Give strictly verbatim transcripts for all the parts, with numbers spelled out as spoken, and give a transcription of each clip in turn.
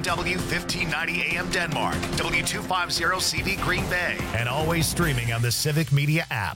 W fifteen ninety A M Denmark, W two fifty C V Green Bay, and always streaming on the Civic Media app.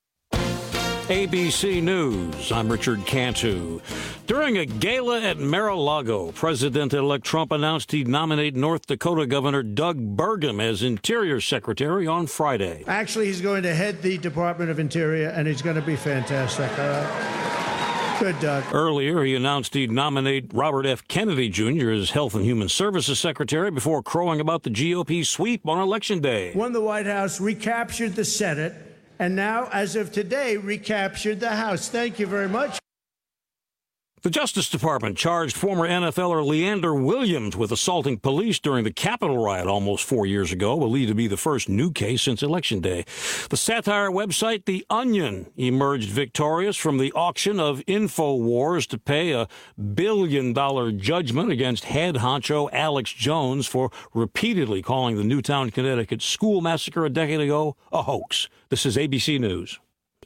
A B C News, I'm Richard Cantu. During a gala at Mar-a-Lago, President-elect Trump announced he'd nominate North Dakota Governor Doug Burgum as Interior Secretary on Friday. Actually, he's going to head the Department of Interior, and he's going to be fantastic. All right. Good, Doug. Earlier, he announced he'd nominate Robert F. Kennedy Junior as Health and Human Services Secretary before crowing about the G O P sweep on Election Day. When the White House recaptured the Senate, and now, as of today, recaptured the House. Thank you very much. The Justice Department charged former N F L er Leander Williams with assaulting police during the Capitol riot almost four years ago, believed to be the first new case since Election Day. The satire website The Onion emerged victorious from the auction of InfoWars to pay a billion-dollar judgment against head honcho Alex Jones for repeatedly calling the Newtown, Connecticut school massacre a decade ago a hoax. This is A B C News.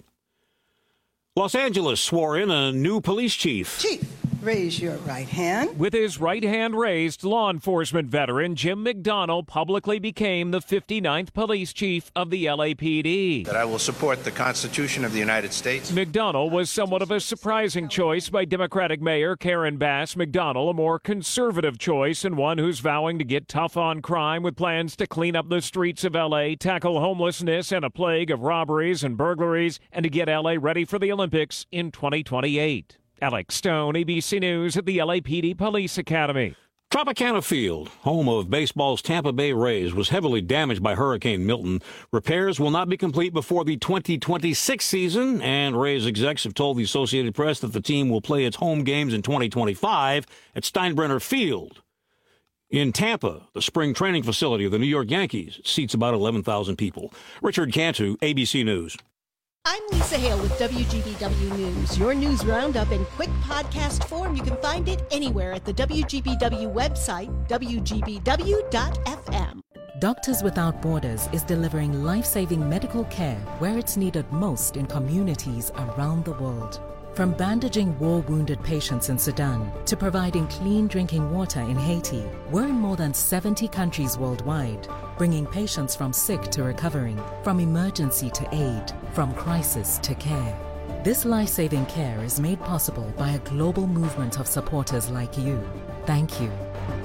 Los Angeles swore in a new police chief. Chief, raise your right hand. With his right hand raised, law enforcement veteran Jim McDonnell publicly became the fifty-ninth police chief of the L A P D. That I will support the Constitution of the United States. McDonnell was somewhat of a surprising choice by Democratic Mayor Karen Bass. McDonnell, a more conservative choice and one who's vowing to get tough on crime with plans to clean up the streets of L A, tackle homelessness and a plague of robberies and burglaries, and to get L A ready for the Olympics in twenty twenty-eight. Alex Stone, A B C News at the L A P D Police Academy. Tropicana Field, home of baseball's Tampa Bay Rays, was heavily damaged by Hurricane Milton. Repairs will not be complete before the twenty twenty-six season, and Rays execs have told the Associated Press that the team will play its home games in twenty twenty-five at Steinbrenner Field. In Tampa, the spring training facility of the New York Yankees seats about eleven thousand people. Richard Cantu, A B C News. I'm Lisa Hale with W G B W News. Your news roundup in quick podcast form. You can find it anywhere at the W G B W website, W G B W dot F M. Doctors Without Borders is delivering life-saving medical care where it's needed most in communities around the world. From bandaging war-wounded patients in Sudan to providing clean drinking water in Haiti, we're in more than seventy countries worldwide, bringing patients from sick to recovering, from emergency to aid, from crisis to care. This life-saving care is made possible by a global movement of supporters like you. Thank you.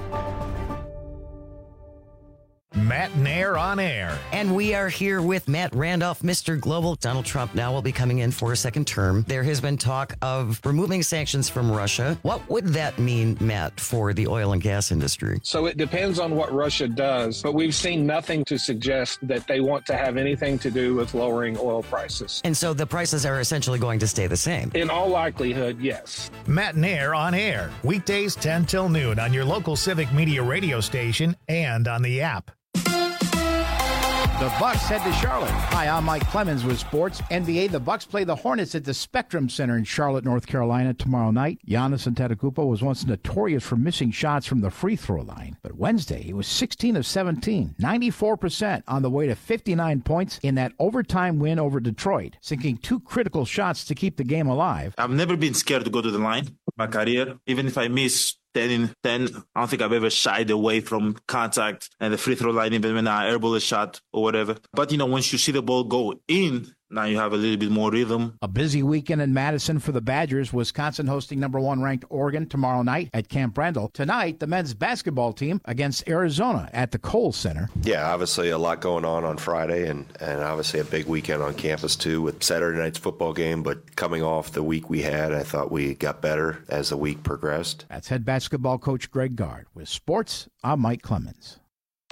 Matt Nair on air. And we are here with Matt Randolph, Mister Global. Donald Trump now will be coming in for a second term. There has been talk of removing sanctions from Russia. What would that mean, Matt, for the oil and gas industry? So it depends on what Russia does, but we've seen nothing to suggest that they want to have anything to do with lowering oil prices. And so the prices are essentially going to stay the same? In all likelihood, yes. Matt Nair on air. Weekdays ten till noon on your local Civic Media radio station and on the app. The Bucks head to Charlotte. Hi, I'm Mike Clemens with sports. N B A, the Bucks play the Hornets at the Spectrum Center in Charlotte, North Carolina tomorrow night. Giannis Antetokounmpo was once notorious for missing shots from the free throw line. But Wednesday, he was sixteen of seventeen, ninety-four percent on the way to fifty-nine points in that overtime win over Detroit, sinking two critical shots to keep the game alive. I've never been scared to go to the line. My career, even if I miss ten in ten, I don't think I've ever shied away from contact and the free throw line, even when I airball a shot or whatever. But, you know, once you see the ball go in, now you have a little bit more rhythm. A busy weekend in Madison for the Badgers. Wisconsin hosting number one ranked Oregon tomorrow night at Camp Randall. Tonight, the men's basketball team against Arizona at the Kohl Center. Yeah, obviously a lot going on on Friday, and, and obviously a big weekend on campus too with Saturday night's football game. But coming off the week we had, I thought we got better as the week progressed. That's head basketball coach Greg Gard. With sports, I'm Mike Clemens.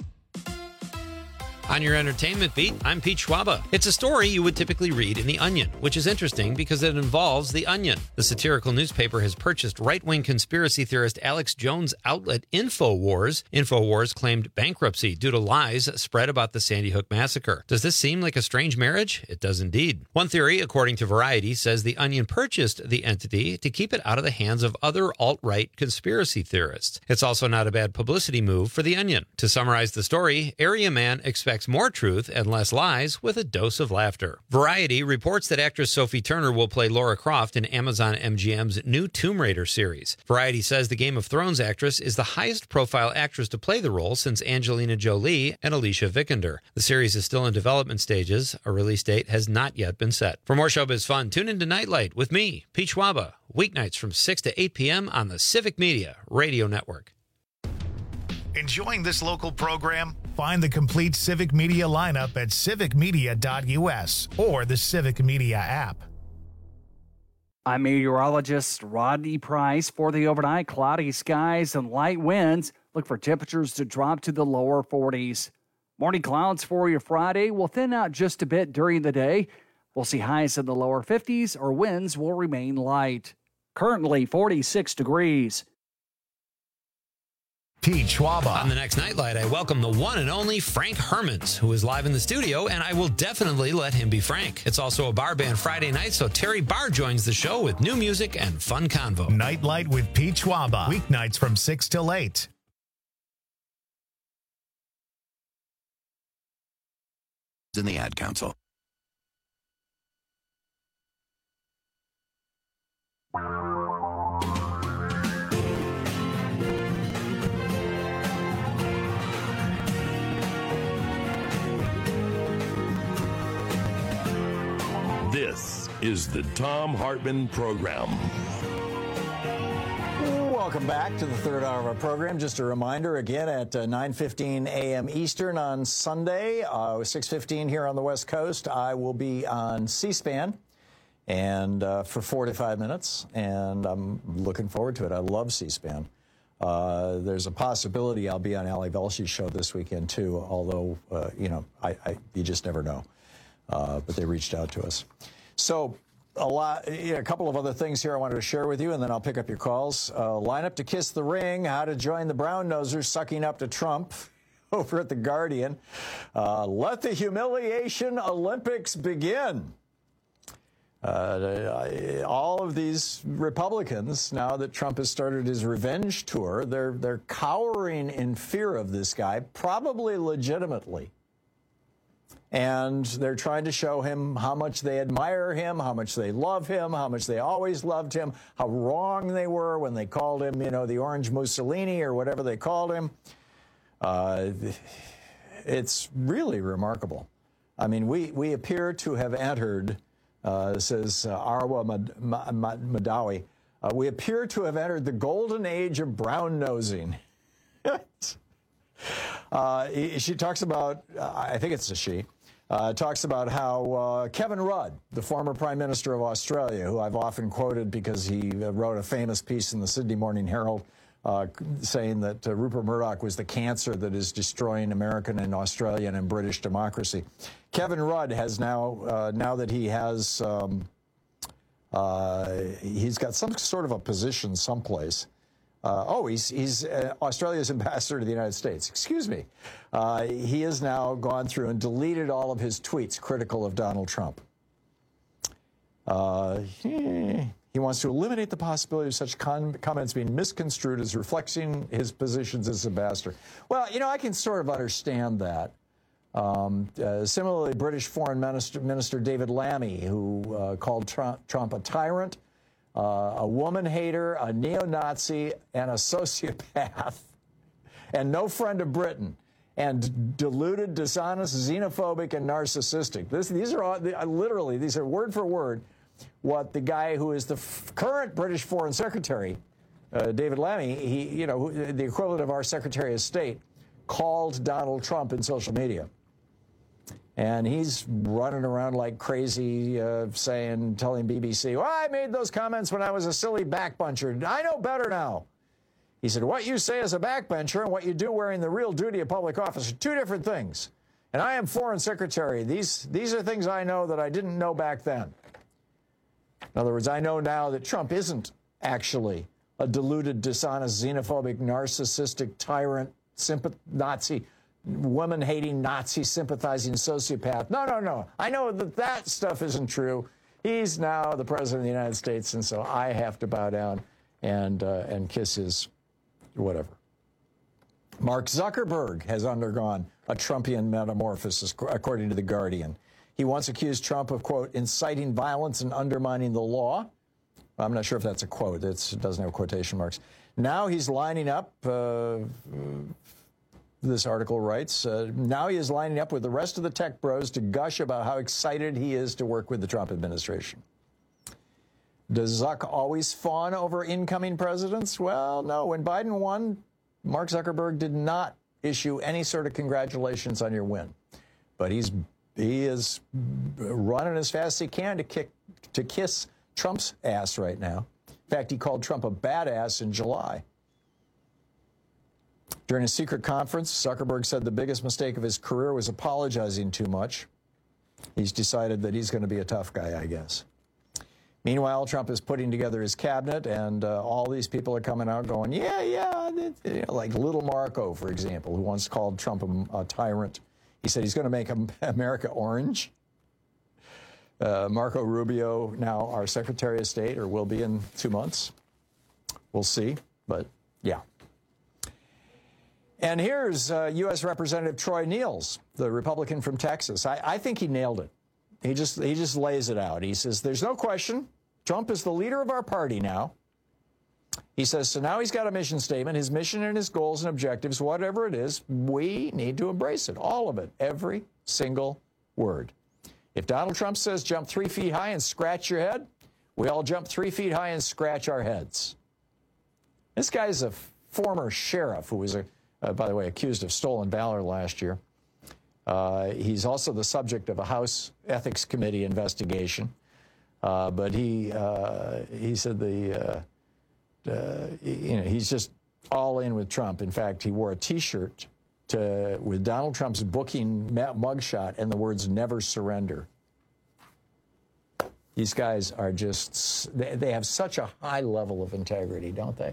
On your entertainment beat, I'm Pete Schwaba. It's a story you would typically read in The Onion, which is interesting because it involves The Onion. The satirical newspaper has purchased right-wing conspiracy theorist Alex Jones' outlet InfoWars. InfoWars claimed bankruptcy due to lies spread about the Sandy Hook massacre. Does this seem like a strange marriage? It does indeed. One theory, according to Variety, says The Onion purchased the entity to keep it out of the hands of other alt-right conspiracy theorists. It's also not a bad publicity move for The Onion. To summarize the story, Area Man expects facts, more truth, and less lies with a dose of laughter. Variety reports that actress Sophie Turner will play Lara Croft in Amazon M G M's new Tomb Raider series. Variety says the Game of Thrones actress is the highest-profile actress to play the role since Angelina Jolie and Alicia Vikander. The series is still in development stages. A release date has not yet been set. For more showbiz fun, tune into Nightlight with me, Pete Schwaba, weeknights from six to eight p.m. on the Civic Media Radio Network. Enjoying this local program? Find the complete Civic Media lineup at civic media dot u s or the Civic Media app. I'm meteorologist Rodney Price. For the overnight, cloudy skies and light winds. Look for temperatures to drop to the lower forties. Morning clouds for your Friday will thin out just a bit during the day. We'll see highs in the lower fifties, or winds will remain light. Currently forty-six degrees. Pete Schwaba. On the next Nightlight, I welcome the one and only Frank Hermans, who is live in the studio, and I will definitely let him be Frank. It's also a bar band Friday night, so Terry Barr joins the show with new music and fun convo. Nightlight with Pete Schwaba. Weeknights from six till eight. In the Ad Council. This is the Thom Hartmann Program. Welcome back to the third hour of our program. Just a reminder, again, at uh, nine fifteen a.m. Eastern on Sunday, uh, six fifteen here on the West Coast, I will be on C-SPAN and uh, for forty-five minutes, and I'm looking forward to it. I love C-SPAN. Uh, there's a possibility I'll be on Ali Velshi's show this weekend, too, although, uh, you know, I, I, you just never know. Uh, but they reached out to us. So a lot, you know, a couple of other things here I wanted to share with you, and then I'll pick up your calls. Uh, line up to kiss the ring, how to join the Brown Nosers sucking up to Trump over at The Guardian. Uh, let the humiliation Olympics begin. Uh, all of these Republicans, now that Trump has started his revenge tour, they're, they're cowering in fear of this guy, probably legitimately. And they're trying to show him how much they admire him, how much they love him, how much they always loved him, how wrong they were when they called him, you know, the Orange Mussolini or whatever they called him. Uh, it's really remarkable. I mean, we, we appear to have entered, uh, says uh, Arwa Madawi, uh, we appear to have entered the golden age of brown nosing. uh, she talks about, uh, I think it's a she, Uh, talks about how uh, Kevin Rudd, the former Prime Minister of Australia, who I've often quoted because he uh, wrote a famous piece in the Sydney Morning Herald uh, saying that uh, Rupert Murdoch was the cancer that is destroying American and Australian and British democracy. Kevin Rudd has now, uh, now that he has, um, uh, he's got some sort of a position someplace. Uh, oh, he's, he's uh, Australia's ambassador to the United States. Excuse me. Uh, he has now gone through and deleted all of his tweets critical of Donald Trump. Uh, he, he wants to eliminate the possibility of such con comments being misconstrued as reflecting his positions as ambassador. Well, you know, I can sort of understand that. Um, uh, similarly, British Foreign Minister, Minister David Lammy, who uh, called Trump, Trump a tyrant, Uh, a woman hater, a neo-Nazi, and a sociopath, and no friend of Britain, and deluded, dishonest, xenophobic, and narcissistic. This, these are all, literally, these are word for word what the guy who is the f current British Foreign Secretary, uh, David Lammy, he, you know, the equivalent of our Secretary of State, called Donald Trump in social media. And he's running around like crazy, uh, saying, telling B B C, well, I made those comments when I was a silly backbencher. I know better now. He said, what you say as a backbencher and what you do wearing the real duty of public office are two different things. And I am Foreign Secretary. These, these are things I know that I didn't know back then. In other words, I know now that Trump isn't actually a deluded, dishonest, xenophobic, narcissistic, tyrant, sympath Nazi, woman-hating, Nazi-sympathizing sociopath. No, no, no. I know that that stuff isn't true. He's now the President of the United States, and so I have to bow down and, uh, and kiss his whatever. Mark Zuckerberg has undergone a Trumpian metamorphosis, according to The Guardian. He once accused Trump of, quote, inciting violence and undermining the law. I'm not sure if that's a quote. It's, it doesn't have quotation marks. Now he's lining up, uh, this article writes, uh, now he is lining up with the rest of the tech bros to gush about how excited he is to work with the Trump administration. Does Zuck always fawn over incoming presidents? Well, no. When Biden won, Mark Zuckerberg did not issue any sort of congratulations on your win. But he's he is running as fast as he can to kick to kiss Trump's ass right now. In fact, he called Trump a badass in July. During a secret conference, Zuckerberg said the biggest mistake of his career was apologizing too much. He's decided that he's going to be a tough guy, I guess. Meanwhile, Trump is putting together his cabinet, and uh, all these people are coming out going, yeah, yeah, you know, like Little Marco, for example, who once called Trump a, a tyrant. He said he's going to make America orange. Uh, Marco Rubio, now our Secretary of State, or will be in two months. We'll see, but yeah. And here's uh, U S Representative Troy Niels, the Republican from Texas. I, I think he nailed it. He just he just lays it out. He says, there's no question, Trump is the leader of our party now. He says, so now he's got a mission statement, his mission and his goals and objectives, whatever it is, we need to embrace it, all of it, every single word. If Donald Trump says jump three feet high and scratch your head, we all jump three feet high and scratch our heads. This guy's a former sheriff who was, a, uh, by the way, accused of stolen valor last year. Uh, he's also the subject of a House Ethics Committee investigation. Uh, but he uh, he said the uh, uh, you know he's just all in with Trump. In fact, he wore a T-shirt to with Donald Trump's booking mugshot and the words "Never Surrender." These guys are just they, they have such a high level of integrity, don't they?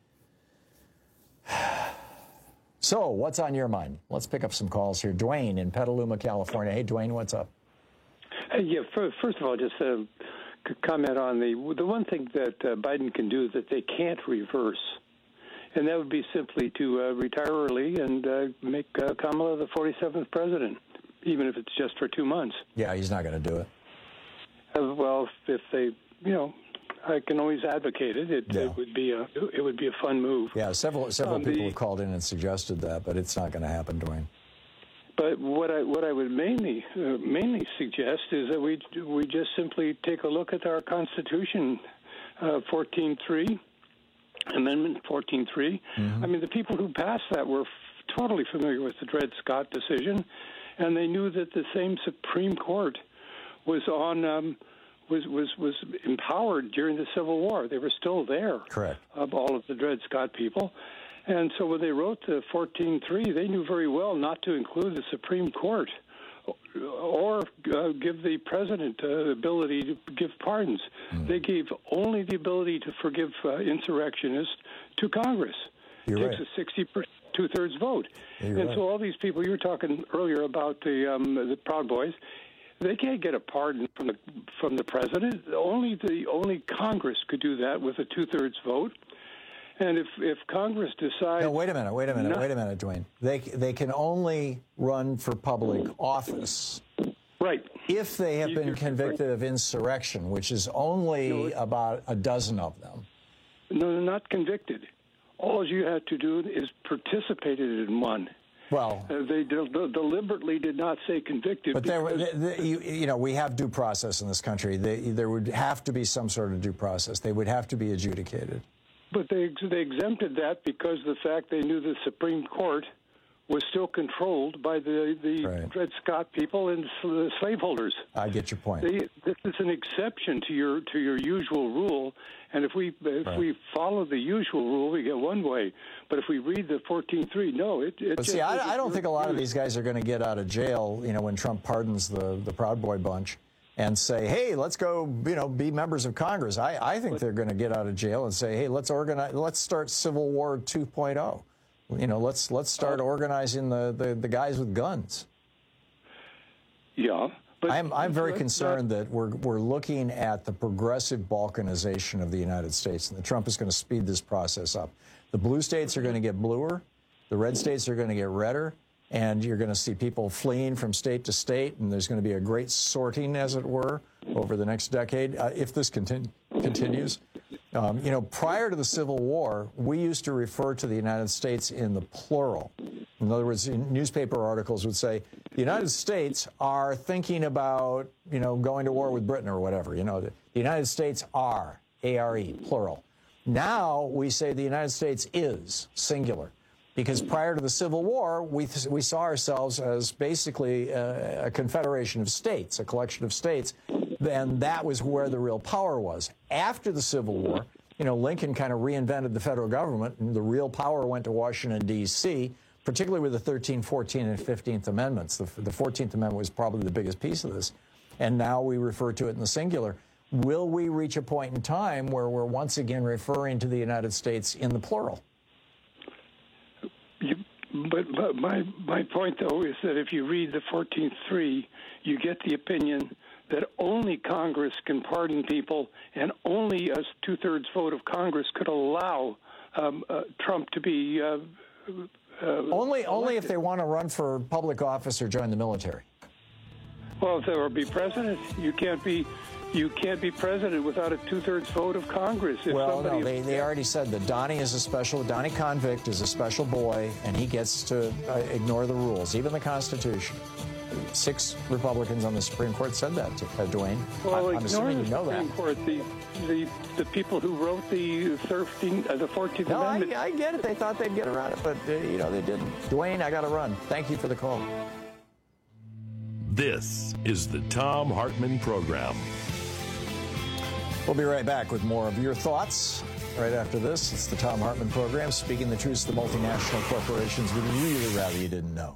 So, what's on your mind? Let's pick up some calls here. Dwayne in Petaluma, California. Hey, Dwayne, what's up? Uh, yeah, first of all, just a comment on the the one thing that uh, Biden can do that they can't reverse, and that would be simply to uh, retire early and uh, make uh, Kamala the forty-seventh president, even if it's just for two months. Yeah, he's not going to do it. Uh, well, if they, you know, I can always advocate it. It, yeah. it would be a it would be a fun move. Yeah, several several um, people the, have called in and suggested that, but it's not going to happen, Dwayne. But what I what I would mainly uh, mainly suggest is that we we just simply take a look at our Constitution, uh, fourteen three, Amendment fourteen three. Mm-hmm. I mean, the people who passed that were f- totally familiar with the Dred Scott decision, and they knew that the same Supreme Court was on. Um, Was, was was empowered during the Civil War. They were still there. Correct. Of all of the Dred Scott people. And so when they wrote the fourteen three, they knew very well not to include the Supreme Court or uh, give the president the uh, ability to give pardons. Mm. They gave only the ability to forgive uh, insurrectionists to Congress. You're it takes right. a sixty per, two-thirds vote. You're and right. so all these people, you were talking earlier about the um, the Proud Boys, they can't get a pardon from the from the president. Only the only Congress could do that with a two-thirds vote. And if, if Congress decides... No, wait a minute, wait a minute, not, wait a minute, Dwayne. They they can only run for public office. Right. If they have been You're convicted right. of insurrection, which is only no, about a dozen of them. No, they're not convicted. All you have to do is participated in one. Well, uh, they de- de- deliberately did not say convicted. But there, the, the, you, you know, we have due process in this country. They, there would have to be some sort of due process. They would have to be adjudicated. But they they exempted that because of the fact they knew the Supreme Court was still controlled by the the right. Dred Scott people and the slaveholders. I get your point. They, this is an exception to your to your usual rule, and if we if right. we follow the usual rule, we get one way. But if we read the fourteen three, no, it. it but just, see, I, it, I don't think a lot of these guys are going to get out of jail. You know, when Trump pardons the the Proud Boy bunch, and say, hey, let's go, you know, be members of Congress. I, I think they're going to get out of jail and say, hey, let's organize, let's start Civil War two point oh. You know, let's let's start uh, organizing the, the, the guys with guns. Yeah. But I'm I'm very concerned that we're we're looking at the progressive balkanization of the United States, and that Trump is going to speed this process up. The blue states are going to get bluer. The red states are going to get redder, and you're going to see people fleeing from state to state, and there's going to be a great sorting, as it were, over the next decade, uh, if this continu- continues. Um, you know, prior to the Civil War, we used to refer to the United States in the plural. In other words, newspaper articles would say, the United States are thinking about, you know, going to war with Britain or whatever. You know, the United States are, A R E, plural. Now we say the United States is, singular. Because prior to the Civil War, we, we saw ourselves as basically a, a confederation of states, a collection of states, and that was where the real power was. After the Civil War, you know, Lincoln kind of reinvented the federal government, and the real power went to Washington, D C, particularly with the thirteenth, fourteenth, and fifteenth Amendments. The, the fourteenth Amendment was probably the biggest piece of this, and now we refer to it in the singular. Will we reach a point in time where we're once again referring to the United States in the plural? You, but, but my my point, though, is that if you read the fourteenth three, you get the opinion that only Congress can pardon people, and only a two-thirds vote of Congress could allow um, uh, Trump to be uh, uh, only only if they want to run for public office or join the military. Well, if they were be president, you can't be. You can't be president without a two-thirds vote of Congress. If well, somebody no, they, they already said that Donnie is a special, Donnie Convict is a special boy, and he gets to uh, ignore the rules, even the Constitution. Six Republicans on the Supreme Court said that, to, uh, Dwayne. Well, I'm, I'm assuming the you know Supreme that. Court, the, the, the people who wrote the thirteenth, uh, the fourteenth No, I, Amendment. I get it. They thought they'd get around it, but, uh, you know, they didn't. Dwayne, I got to run. Thank you for the call. This is the Thom Hartmann Program. We'll be right back with more of your thoughts right after this. It's the Thom Hartmann Program, speaking the truth to the multinational corporations we'd really rather you didn't know.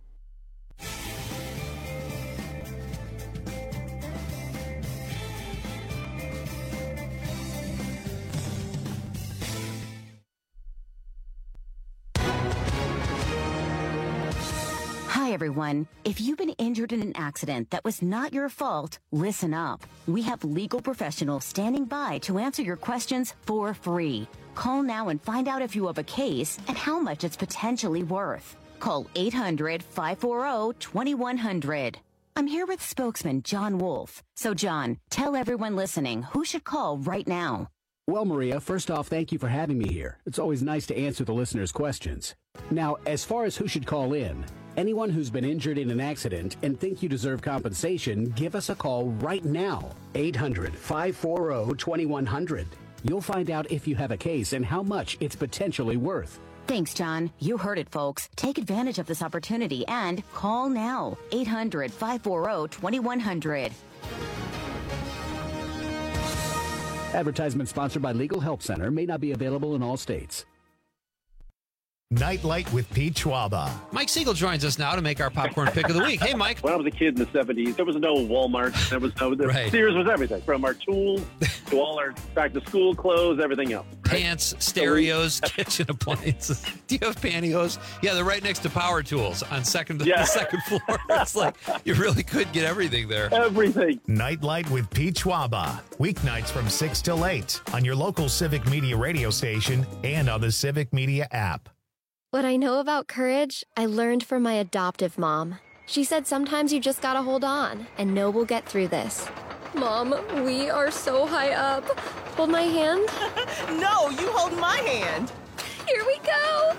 Hi, everyone. If you've been injured in an accident that was not your fault, listen up. We have legal professionals standing by to answer your questions for free. Call now and find out if you have a case and how much it's potentially worth. Call eight hundred, five four zero, two one zero zero. I'm here with spokesman John Wolf. So, John, tell everyone listening who should call right now. Well, Maria, first off, thank you for having me here. It's always nice to answer the listeners' questions. Now, as far as who should call in, anyone who's been injured in an accident and think you deserve compensation, give us a call right now. eight hundred, five four zero, two one zero zero. You'll find out if you have a case and how much it's potentially worth. Thanks, John. You heard it, folks. Take advantage of this opportunity and call now. eight hundred, five four zero, two one zero zero. Advertisement sponsored by Legal Help Center, may not be available in all states. Nightlight with Pete Schwaba. Mike Siegel joins us now to make our popcorn pick of the week. Hey, Mike. When I was a kid in the seventies, there was no Walmart. There was no, the Right. Sears was everything, from our tools to all our back-to-school clothes, everything else. Pants, stereos, kitchen appliances. Do you have pantyhose? Yeah, they're right next to power tools on second Yeah. the second floor. It's like you really could get everything there. Everything. Nightlight with Pete Schwaba. Weeknights from six till eight on your local Civic Media radio station and on the Civic Media app. What I know about courage, I learned from my adoptive mom. She said sometimes you just gotta hold on and know we'll get through this. Mom, we are so high up. Hold my hand. No, you hold my hand. Here we go.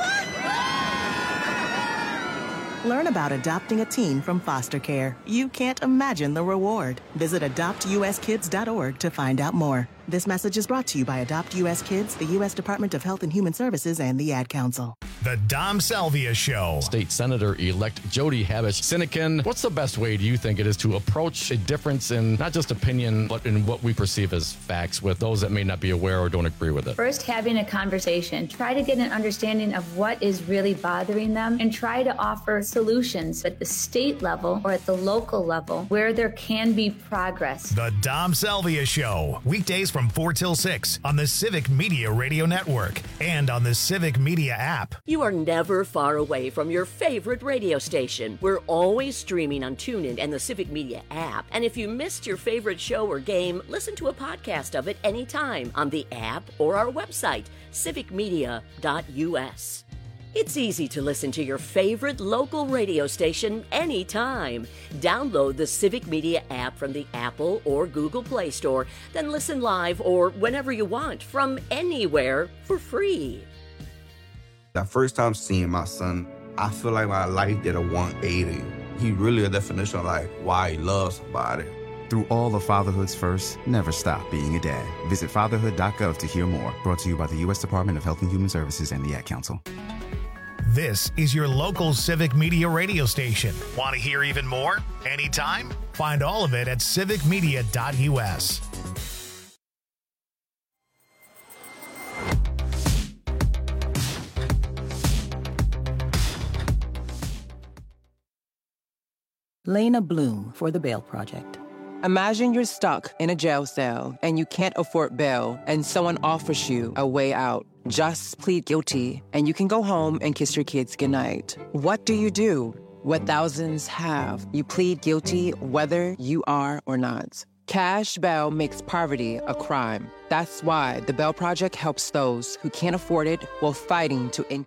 Learn about adopting a teen from foster care. You can't imagine the reward. Visit adopt u s kids dot org to find out more. This message is brought to you by Adopt U S Kids, the U S Department of Health and Human Services, and the Ad Council. The Dom Salvia Show. State Senator-elect Jody Habush-Sinekin, what's the best way, do you think, it is to approach a difference in not just opinion, but in what we perceive as facts with those that may not be aware or don't agree with it? First, having a conversation. Try to get an understanding of what is really bothering them and try to offer solutions at the state level or at the local level where there can be progress. The Dom Salvia Show. Weekdays from four till six on the Civic Media Radio Network and on the Civic Media app. You are never far away from your favorite radio station. We're always streaming on TuneIn and the Civic Media app. And if you missed your favorite show or game, listen to a podcast of it anytime on the app or our website, civic media dot u s. It's easy to listen to your favorite local radio station anytime. Download the Civic Media app from the Apple or Google Play Store, then listen live or whenever you want from anywhere for free. That first time seeing my son, I feel like my life did a one eighty. He really a definition of like why he loves somebody. Through all of fatherhood's first, never stop being a dad. Visit fatherhood dot gov to hear more. Brought to you by the U S Department of Health and Human Services and the Ad Council. This is your local Civic Media radio station. Want to hear even more? Anytime? Find all of it at civic media dot U S. Lena Bloom for the Bail Project. Imagine you're stuck in a jail cell and you can't afford bail and someone offers you a way out. Just plead guilty and you can go home and kiss your kids goodnight. What do you do? What thousands have. You plead guilty whether you are or not. Cash bail makes poverty a crime. That's why the Bail Project helps those who can't afford it while fighting to end.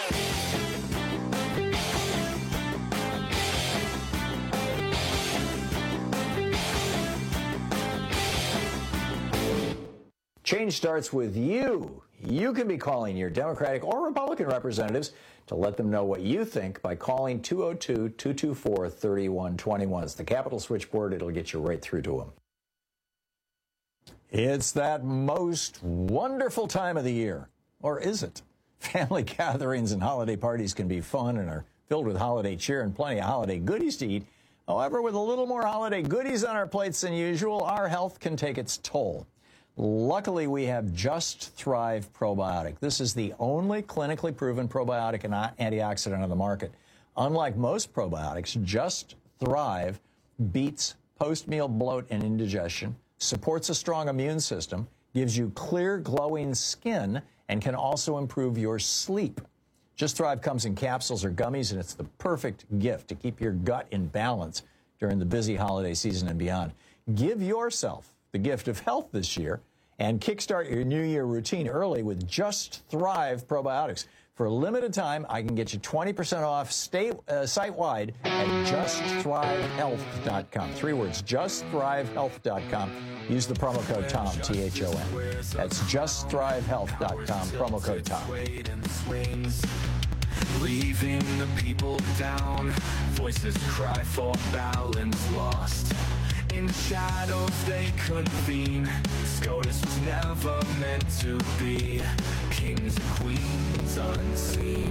Change starts with you. You can be calling your Democratic or Republican representatives to let them know what you think by calling two oh two, two two four, three one two one. It's the Capitol switchboard. It'll get you right through to them. It's that most wonderful time of the year. Or is it? Family gatherings and holiday parties can be fun and are filled with holiday cheer and plenty of holiday goodies to eat. However, with a little more holiday goodies on our plates than usual, our health can take its toll. Luckily, we have Just Thrive Probiotic. This is the only clinically proven probiotic and antioxidant on the market. Unlike most probiotics, Just Thrive beats post-meal bloat and indigestion, supports a strong immune system, gives you clear, glowing skin, and can also improve your sleep. Just Thrive comes in capsules or gummies, and it's the perfect gift to keep your gut in balance during the busy holiday season and beyond. Give yourself the gift of health this year and kickstart your New Year routine early with Just Thrive Probiotics. For a limited time, I can get you twenty percent off stay, uh, site-wide at just thrive health dot com. Three words, just thrive health dot com. Use the promo code Tom, T H O N. That's just thrive health dot com, promo code Tom. Leaving the people down, voices cry for balance lost. In shadows they convene. SCOTUS was never meant to be kings and queens unseen.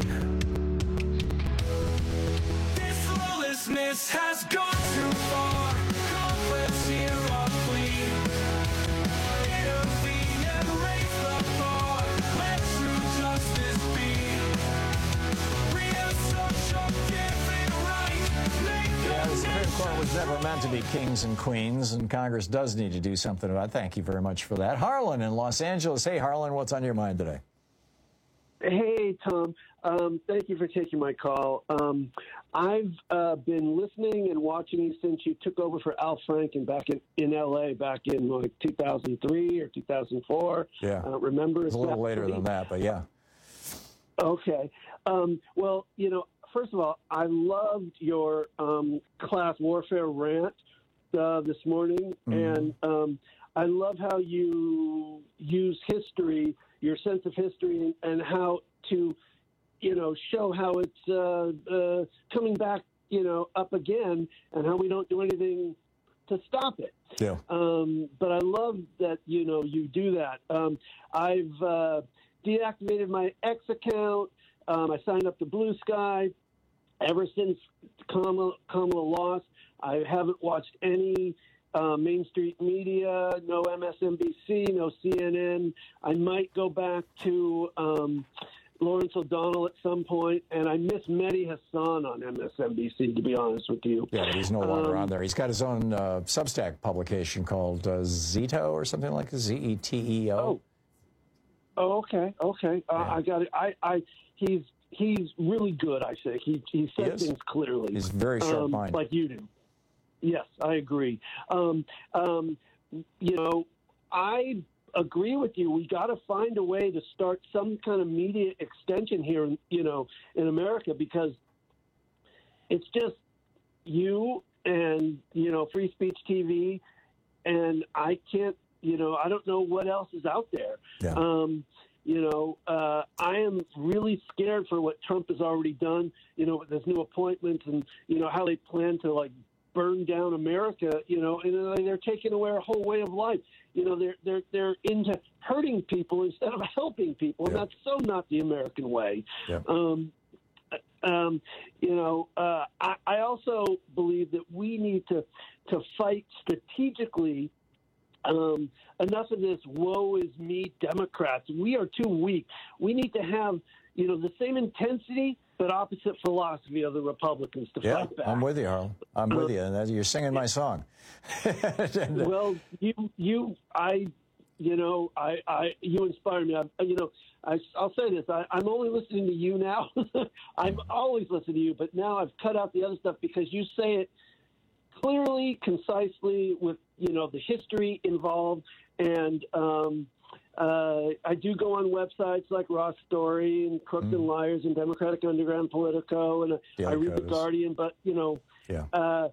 This lawlessness has gone too far. God, let's hear our plea. Intervene and raise the bar. Let true justice be. We have such a giving right. Yeah, the Supreme Court was never meant to be kings and queens, and Congress does need to do something about it. Thank you very much for that. Harlan in Los Angeles. Hey, Harlan, what's on your mind today? Hey, Tom. Um, thank you for taking my call. Um, I've uh, been listening and watching you since you took over for Al Franken back in, in L A back in like two thousand three or two thousand four. Yeah. I don't remember. It's a little later than that, but yeah. Okay. Um, well, you know, first of all, I loved your um, class warfare rant uh, this morning, mm-hmm. and um, I love how you use history, your sense of history, and, and how to, you know, show how it's uh, uh, coming back, you know, up again, and how we don't do anything to stop it. Yeah. Um, but I love that, you know, you do that. Um, I've uh, deactivated my X account. Um, I signed up to Blue Sky. Ever since Kamala, Kamala lost, I haven't watched any uh, Main Street media, no M S N B C, no C N N. I might go back to um, Lawrence O'Donnell at some point, and I miss Mehdi Hassan on M S N B C, to be honest with you. Yeah, but he's no longer um, on there. He's got his own uh, Substack publication called uh, Zito or something like that, Z E T E O. Oh, oh okay, okay. Uh, yeah. I got it. I, I, he's he's really good, I think. He he says he things clearly. He's very sharp-minded. Um, like you do. Yes, I agree. Um, um, you know, I agree with you. We got to find a way to start some kind of media extension here, you know, in America, because it's just you and, you know, Free Speech T V, and I can't, you know, I don't know what else is out there. Yeah. Um, you know, uh, I am really scared for what Trump has already done, you know, with his new appointments and, you know, how they plan to, like, burn down America, you know, and they're taking away our whole way of life. You know, they're they're they're into hurting people instead of helping people, and Yeah. that's so not the American way. Yeah. Um, um, you know, uh, I, I also believe that we need to to fight strategically. Um, enough of this woe is me Democrats. We are too weak. We need to have, you know, the same intensity but opposite philosophy of the Republicans to Yeah, fight back. I'm with you, Harlan. I'm with you. And that, you're singing my song. Well, you, you, I, you know, I, I, you inspire me. I, you know, I, I'll say this: I, I'm only listening to you now. I'm always listening to you, but now I've cut out the other stuff because you say it clearly, concisely, with you know the history involved, and um, uh, I do go on websites like Raw Story and Crooks mm. and Liars and Democratic Underground, Politico, and yeah, I read Curtis. The Guardian. But you know, yeah. uh,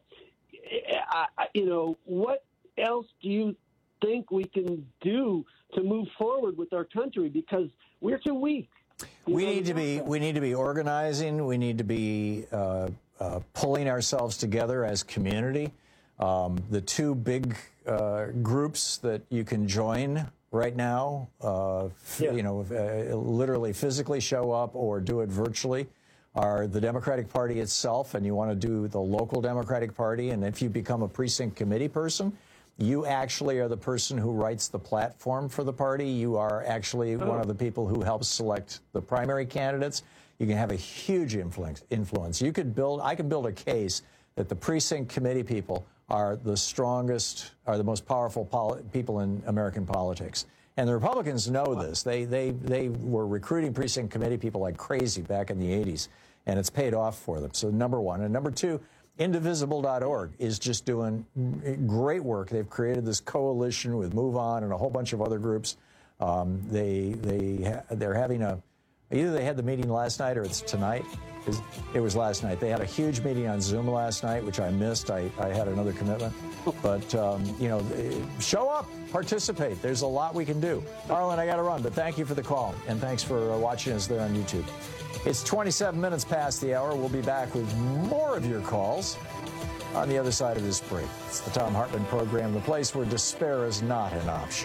I, I, you know, what else do you think we can do to move forward with our country? Because we're too weak. We need to be. We need to be organizing. We need to be uh, uh, pulling ourselves together as community. Um, the two big uh, groups that you can join right now, uh, yeah. you know, uh, literally physically show up or do it virtually, are the Democratic Party itself, and you want to do the local Democratic Party. And if you become a precinct committee person, you actually are the person who writes the platform for the party. You are actually oh. one of the people who helps select the primary candidates. You can have a huge influence. Influence. You could build. I can build a case that the precinct committee people are the strongest, are the most powerful poli- people in American politics. And the Republicans know this. They they they were recruiting precinct committee people like crazy back in the eighties, and it's paid off for them. So number one. And number two, indivisible dot org is just doing great work. They've created this coalition with Move On and a whole bunch of other groups. Um, they they ha- they're having a either they had the meeting last night or it's tonight. It was last night. They had a huge meeting on Zoom last night, which I missed. I, I had another commitment. But, um, you know, show up, participate. There's a lot we can do. Harlan, I got to run, but thank you for the call. And thanks for uh, watching us there on YouTube. It's twenty-seven minutes past the hour. We'll be back with more of your calls on the other side of this break. It's the Thom Hartmann Program, the place where despair is not an option.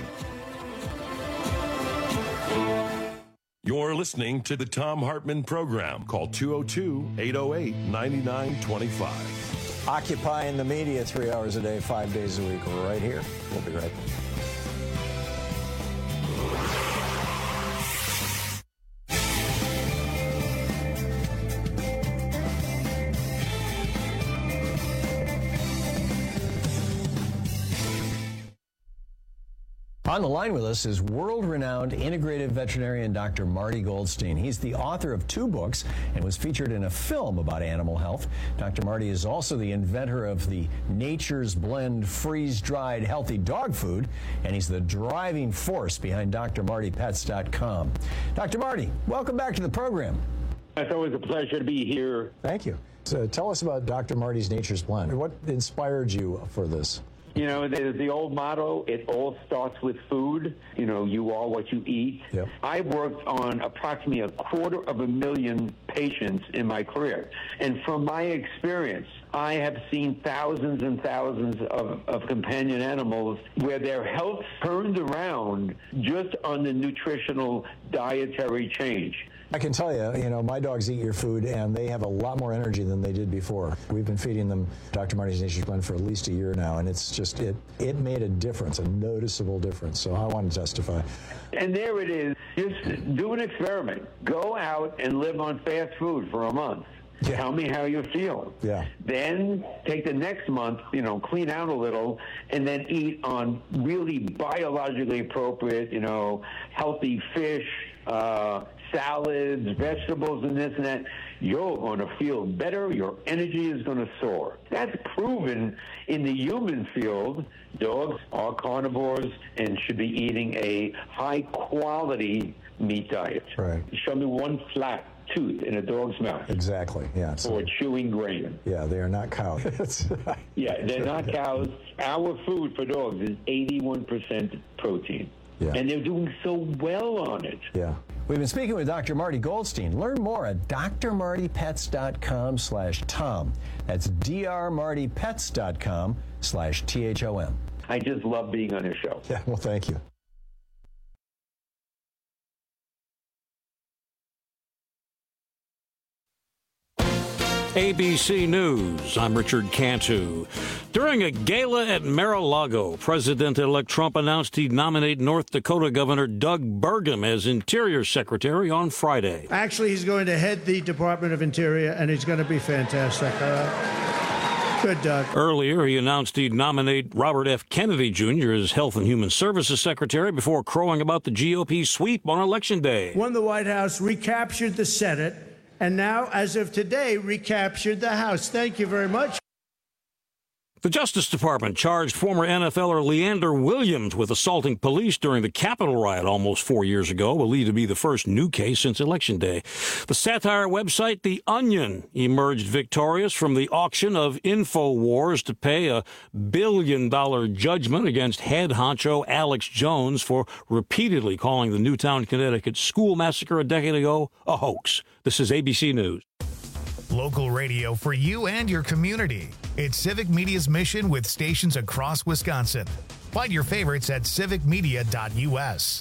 You're listening to the Thom Hartmann Program. Call two oh two, eight oh eight, nine nine two five. Occupying the media three hours a day, five days a week, right here. We'll be right back. On the line with us is world-renowned integrative veterinarian Doctor Marty Goldstein. He's the author of two books and was featured in a film about animal health. Doctor Marty is also the inventor of the Nature's Blend freeze-dried healthy dog food, and he's the driving force behind D R Marty Pets dot com. Doctor Marty, welcome back to the program. It's always a pleasure to be here. Thank you. So tell us about Doctor Marty's Nature's Blend. What inspired you for this? You know, there's the old motto, it all starts with food. You know, you are what you eat. Yep. I've worked on approximately a quarter of a million patients in my career. And from my experience, I have seen thousands and thousands of, of companion animals where their health turned around just on the nutritional dietary change. I can tell you, you know, my dogs eat your food, and they have a lot more energy than they did before. We've been feeding them Doctor Marty's Nature's Blend for at least a year now, and it's just, it, it made a difference, a noticeable difference. So I want to testify. And there it is. Just do an experiment. Go out and live on fast food for a month. Yeah. Tell me how you feel. Yeah. Then take the next month, you know, clean out a little, and then eat on really biologically appropriate, you know, healthy fish, uh, salads, vegetables, and this and that. you're going to feel better. Your energy is going to soar. That's proven in the human field. Dogs are carnivores and should be eating a high-quality meat diet. Right. Show me one flat tooth in a dog's mouth. Exactly, yeah. Or chewing grain. Yeah, they are not cows. Yeah, they're not cows. Our food for dogs is eighty-one percent protein. Yeah. And they're doing so well on it. Yeah. We've been speaking with Doctor Marty Goldstein. Learn more at d r marty pets dot com slash tom. That's d r marty pets dot com slash T H O M. I just love being on your show. Yeah, well, thank you. A B C News, I'm Richard Cantu. During a gala at Mar-a-Lago, President-elect Trump announced he'd nominate North Dakota Governor Doug Burgum as Interior Secretary on Friday. Actually, he's going to head the Department of Interior, and he's going to be fantastic. Uh, good, Doug. Earlier, he announced he'd nominate Robert F. Kennedy Junior as Health and Human Services Secretary before crowing about the G O P sweep on Election Day. When the White House recaptured the Senate, and now, as of today, recaptured the House. Thank you very much. The Justice Department charged former N F L er Leander Williams with assaulting police during the Capitol riot almost four years ago, believed to be the first new case since Election Day. The satire website The Onion emerged victorious from the auction of InfoWars to pay a billion-dollar judgment against head honcho Alex Jones for repeatedly calling the Newtown, Connecticut school massacre a decade ago a hoax. This is A B C News. Local radio for you and your community. It's Civic Media's mission with stations across Wisconsin. Find your favorites at civic media dot u s.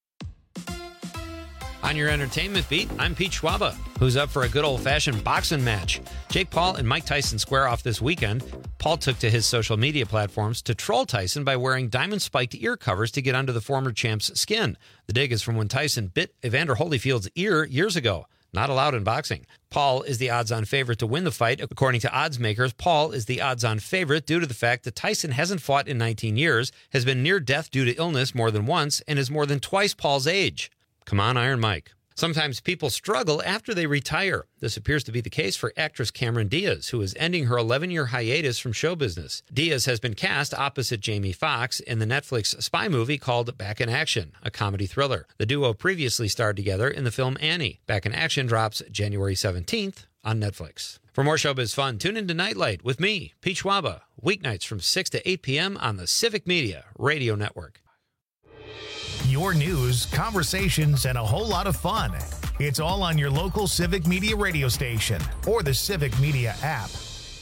On your entertainment beat, I'm Pete Schwaba, who's up for a good old-fashioned boxing match. Jake Paul and Mike Tyson square off this weekend. Paul took to his social media platforms to troll Tyson by wearing diamond-spiked ear covers to get under the former champ's skin. The dig is from when Tyson bit Evander Holyfield's ear years ago. Not allowed in boxing. Paul is the odds-on favorite to win the fight. According to odds makers, Paul is the odds-on favorite due to the fact that Tyson hasn't fought in nineteen years, has been near death due to illness more than once, and is more than twice Paul's age. Come on, Iron Mike. Sometimes people struggle after they retire. This appears to be the case for actress Cameron Diaz, who is ending her eleven-year hiatus from show business. Diaz has been cast opposite Jamie Foxx in the Netflix spy movie called Back in Action, a comedy thriller. The duo previously starred together in the film Annie. Back in Action drops January seventeenth on Netflix. For more showbiz fun, tune into Nightlight with me, Pete Schwaba, weeknights from six to eight p.m. on the Civic Media Radio Network. Your news, conversations, and a whole lot of fun. It's all on your local Civic Media radio station or the Civic Media app.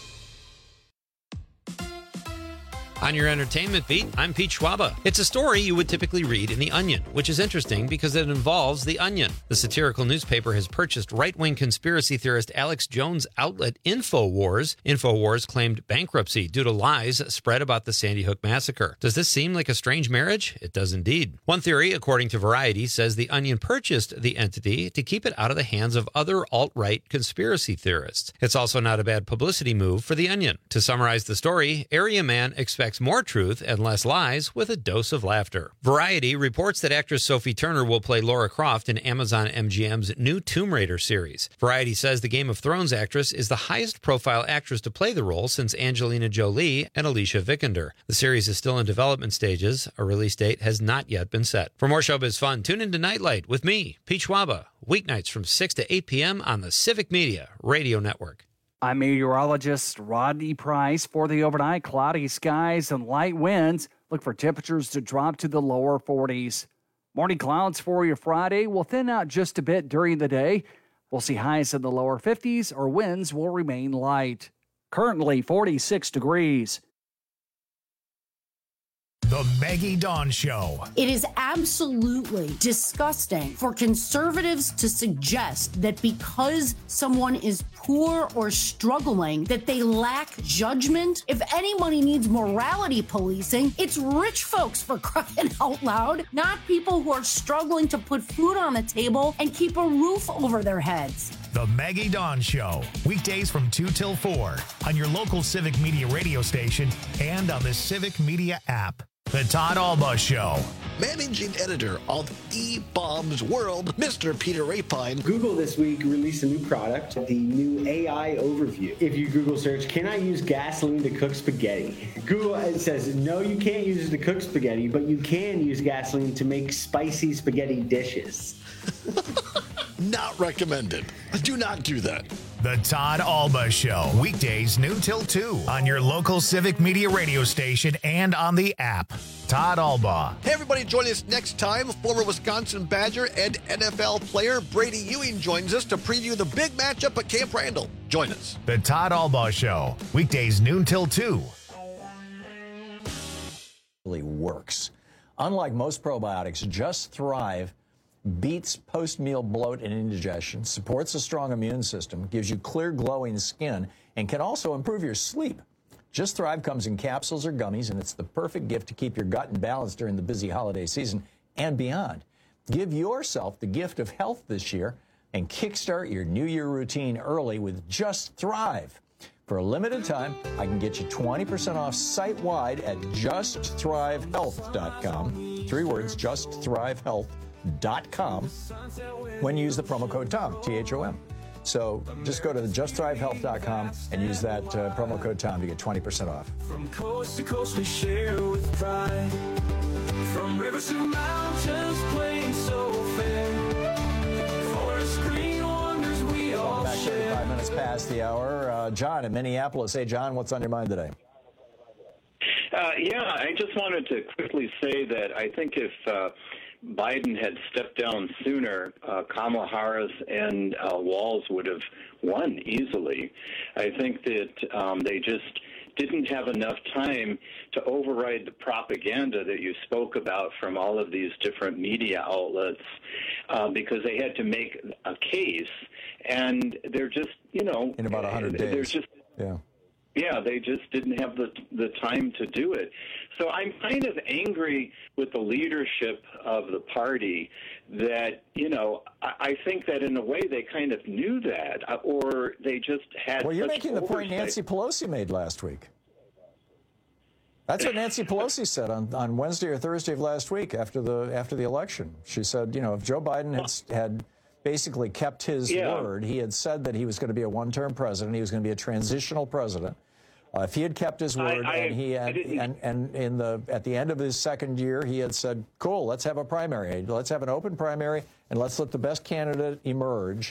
On your entertainment beat, I'm Pete Schwaba. It's a story you would typically read in The Onion, which is interesting because it involves The Onion. The satirical newspaper has purchased right-wing conspiracy theorist Alex Jones' outlet InfoWars. InfoWars claimed bankruptcy due to lies spread about the Sandy Hook massacre. Does this seem like a strange marriage? It does indeed. One theory, according to Variety, says The Onion purchased the entity to keep it out of the hands of other alt-right conspiracy theorists. It's also not a bad publicity move for The Onion. To summarize the story, Area Man expects more truth and less lies with a dose of laughter. Variety reports that actress Sophie Turner will play Lara Croft in Amazon M G M's new Tomb Raider series. Variety says the Game of Thrones actress is the highest profile actress to play the role since Angelina Jolie and Alicia Vikander. The series is still in development stages. A release date has not yet been set. For more showbiz fun, tune into Nightlight with me, Pete Schwaba, weeknights from six to eight p.m. on the Civic Media Radio Network. I'm meteorologist Rodney Price. For the overnight, cloudy skies and light winds. Look for temperatures to drop to the lower forties. Morning clouds for your Friday will thin out just a bit during the day. We'll see highs in the lower fifties, or winds will remain light. Currently forty-six degrees. The Maggie Dawn Show. It is absolutely disgusting for conservatives to suggest that because someone is poor or struggling, that they lack judgment. If anybody needs morality policing, it's rich folks, for crying out loud, not people who are struggling to put food on the table and keep a roof over their heads. The Maggie Dawn Show, weekdays from two till four on your local Civic Media radio station and on the Civic Media app. The Todd Alba Show. Managing editor of E-Bombs World, Mister Peter Rapine. Google this week released a new product, the new A I Overview. If you Google search, can I use gasoline to cook spaghetti? Google it says, no, you can't use it to cook spaghetti, but you can use gasoline to make spicy spaghetti dishes. Not recommended. Do not do that. The Todd Alba Show. Weekdays noon till two on your local Civic Media radio station and on the app. Todd Alba. Hey, everybody, join us next time. Former Wisconsin Badger and N F L player Brady Ewing joins us to preview the big matchup at Camp Randall. Join us. The Todd Alba Show. Weekdays noon till two. Really works. Unlike most probiotics, Just Thrive beats post-meal bloat and indigestion, supports a strong immune system, gives you clear, glowing skin, and can also improve your sleep. Just Thrive comes in capsules or gummies, and it's the perfect gift to keep your gut in balance during the busy holiday season and beyond. Give yourself the gift of health this year and kickstart your New Year routine early with Just Thrive. For a limited time, I can get you twenty percent off site-wide at just thrive health dot com. Three words, just thrive health dot com, when you use the promo code Tom, T H O M. So just go to the just thrive health dot com and use that uh, promo code Tom to get twenty percent off. From coast to coast we share with pride. From rivers to mountains, plains so fair. Forest green wonders we all Back share. thirty-five minutes past the hour. Uh, John in Minneapolis. Hey, John, what's on your mind today? Uh, yeah, I just wanted to quickly say that I think if uh, Biden had stepped down sooner, uh, Kamala Harris and uh, Walz would have won easily. I think that um, they just didn't have enough time to override the propaganda that you spoke about from all of these different media outlets uh, because they had to make a case, and they're just, you know, in about one hundred days. They're just, yeah. Yeah, they just didn't have the the time to do it. So I'm kind of angry with the leadership of the party that, you know, I, I think that in a way they kind of knew that, or they just had Well, you're such making the point oversight. Nancy Pelosi made last week. That's what Nancy Pelosi said on, on Wednesday or Thursday of last week after the after the election. She said, you know, if Joe Biden had, had basically kept his Yeah. word, he had said that he was going to be a one-term president, he was going to be a transitional president. Uh, if he had kept his word, I, I, and he had, and, and in the at the end of his second year, he had said, "Cool, let's have a primary. Let's have an open primary, and let's let the best candidate emerge."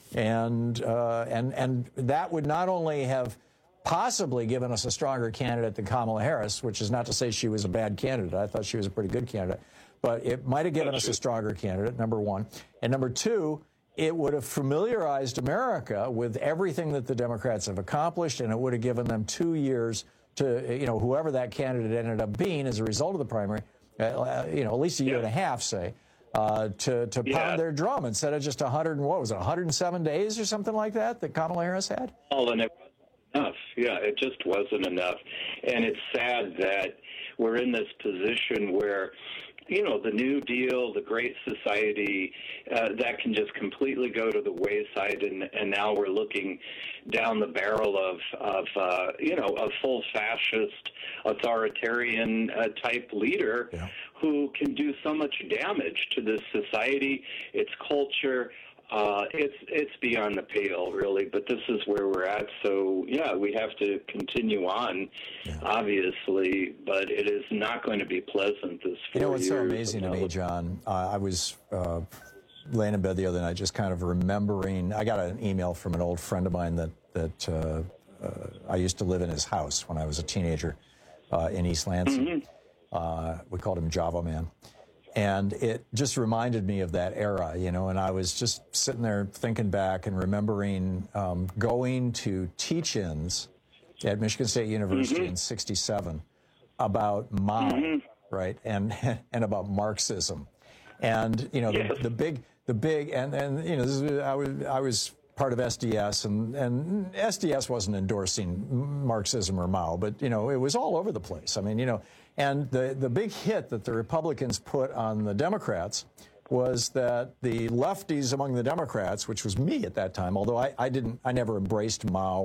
And uh, and and that would not only have possibly given us a stronger candidate than Kamala Harris, which is not to say she was a bad candidate. I thought she was a pretty good candidate, but it might have given us a stronger candidate. Number one, and number two, it would have familiarized America with everything that the Democrats have accomplished, and it would have given them two years to, you know, whoever that candidate ended up being as a result of the primary, uh, you know, at least a year yeah. and a half, say, uh, to, to Yeah. pound their drum instead of just one hundred and what was it, one hundred seven days or something like that that Kamala Harris had? All and it wasn't enough. Yeah, it just wasn't enough. And it's sad that we're in this position where, you know, the New Deal, the Great Society, uh, that can just completely go to the wayside, and, and now we're looking down the barrel of, of uh, you know, a full fascist, authoritarian uh, type leader yeah. who can do so much damage to this society, its culture. Uh, it's it's beyond the pale, really, but this is where we're at. So, yeah, we have to continue on, yeah. obviously, but it is not going to be pleasant this four You know what's years so amazing to me, John? Uh, I was uh, laying in bed the other night just kind of remembering. I got an email from an old friend of mine that, that uh, uh, I used to live in his house when I was a teenager uh, in East Lansing. Mm-hmm. Uh, we called him Java Man. And it just reminded me of that era, you know, and I was just sitting there thinking back and remembering um, going to teach-ins at Michigan State University mm-hmm. in sixty-seven about Mao, mm-hmm. right, and and about Marxism. And, you know, yes. the, the big, the big, and, and you know, this is, I, was, I was part of S D S, and, and S D S wasn't endorsing Marxism or Mao, but, you know, it was all over the place. I mean, you know, and the, the big hit that the Republicans put on the Democrats was that the lefties among the Democrats, which was me at that time, although I, I didn't, I never embraced Mao and,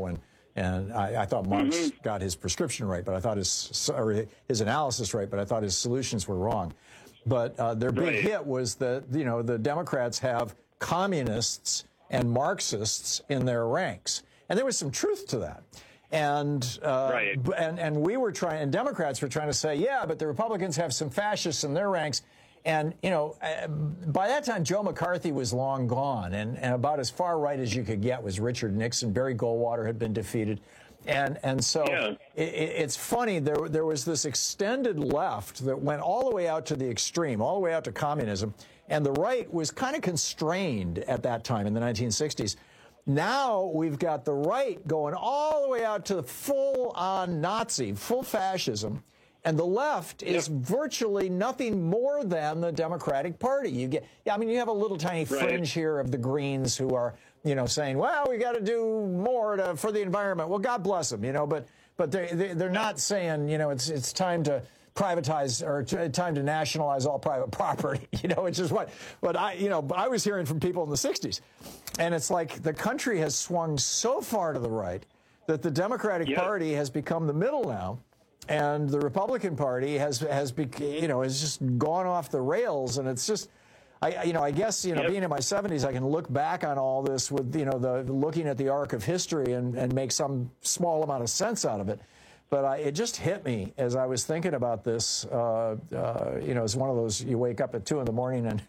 And I, I thought Marx Mm-hmm. got his prescription right, but I thought his or his analysis right, but I thought his solutions were wrong. But uh, their big Right. hit was that, you know, the Democrats have communists and Marxists in their ranks. And there was some truth to that. And, uh, Right. b- and, and we were trying, and Democrats were trying to say, yeah, but the Republicans have some fascists in their ranks. And, you know, uh, by that time, Joe McCarthy was long gone. And, and about as far right as you could get was Richard Nixon. Barry Goldwater had been defeated. And and so Yeah. it, it's funny, there, there was this extended left that went all the way out to the extreme, all the way out to communism. And the right was kind of constrained at that time in the nineteen sixties. Now we've got the right going all the way out to the full-on Nazi, full fascism. And the left is virtually nothing more than the Democratic Party. You get, yeah, I mean, you have a little tiny Right. fringe here of the Greens who are, you know, saying, well, we got to do more to, for the environment. Well, God bless them, you know, but but they, they they're not saying, you know, it's it's time to privatize or t- time to nationalize all private property. You know, it's just what what I you know I was hearing from people in the sixties, and it's like the country has swung so far to the right that the Democratic Yep. Party has become the middle now. And the Republican Party has has bec- you know has just gone off the rails, and it's just, I you know I guess you know Yep. being in my seventies, I can look back on all this with you know the looking at the arc of history and, and make some small amount of sense out of it. But I, it just hit me as I was thinking about this. Uh, uh, you know, it's one of those you wake up at two in the morning and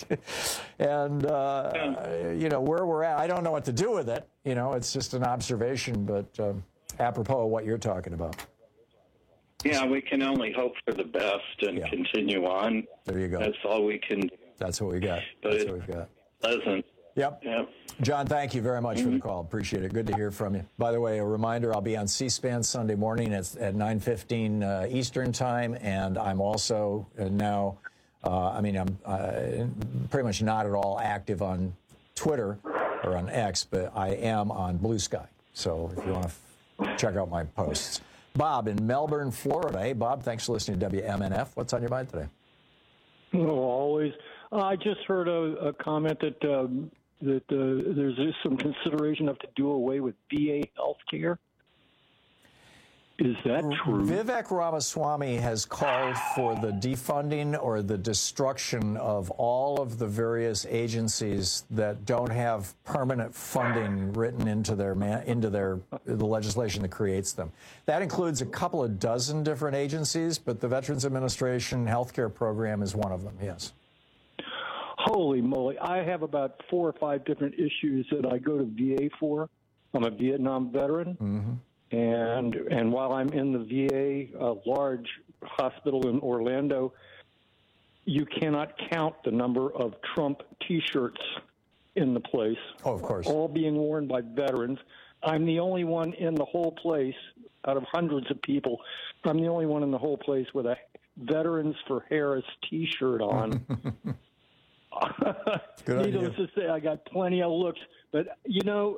and uh, you know where we're at. I don't know what to do with it. You know, it's just an observation, but um, apropos of what you're talking about. Yeah, we can only hope for the best and continue on. There you go. That's all we can do. That's what we got. But That's it's what we've got. pleasant. Yep. Yep. John, thank you very much Mm-hmm. for the call. Appreciate it. Good to hear from you. By the way, a reminder, I'll be on C-SPAN Sunday morning at, at nine fifteen uh, Eastern Time, and I'm also uh, now, uh, I mean, I'm uh, pretty much not at all active on Twitter or on X, but I am on Blue Sky. So if you want to f- check out my posts. Bob in Melbourne, Florida. Hey, Bob, thanks for listening to W M N F. What's on your mind today? Oh, always. Uh, I just heard a, a comment that um, that uh, there's some consideration of to do away with V A health care. Is that true? Vivek Ramaswamy has called for the defunding or the destruction of all of the various agencies that don't have permanent funding written into their man, into their the legislation that creates them. That includes a couple of dozen different agencies, but the Veterans Administration healthcare program is one of them. Yes. Holy moly. I have about four or five different issues that I go to V A for. I'm a Vietnam veteran. Mm-hmm. And and while I'm in the V A, a large hospital in Orlando, you cannot count the number of Trump T-shirts in the place. Oh, of course. All being worn by veterans. I'm the only one in the whole place, out of hundreds of people, I'm the only one in the whole place with a Veterans for Harris T-shirt on. Good on Needless to say, I got plenty of looks. But, you know,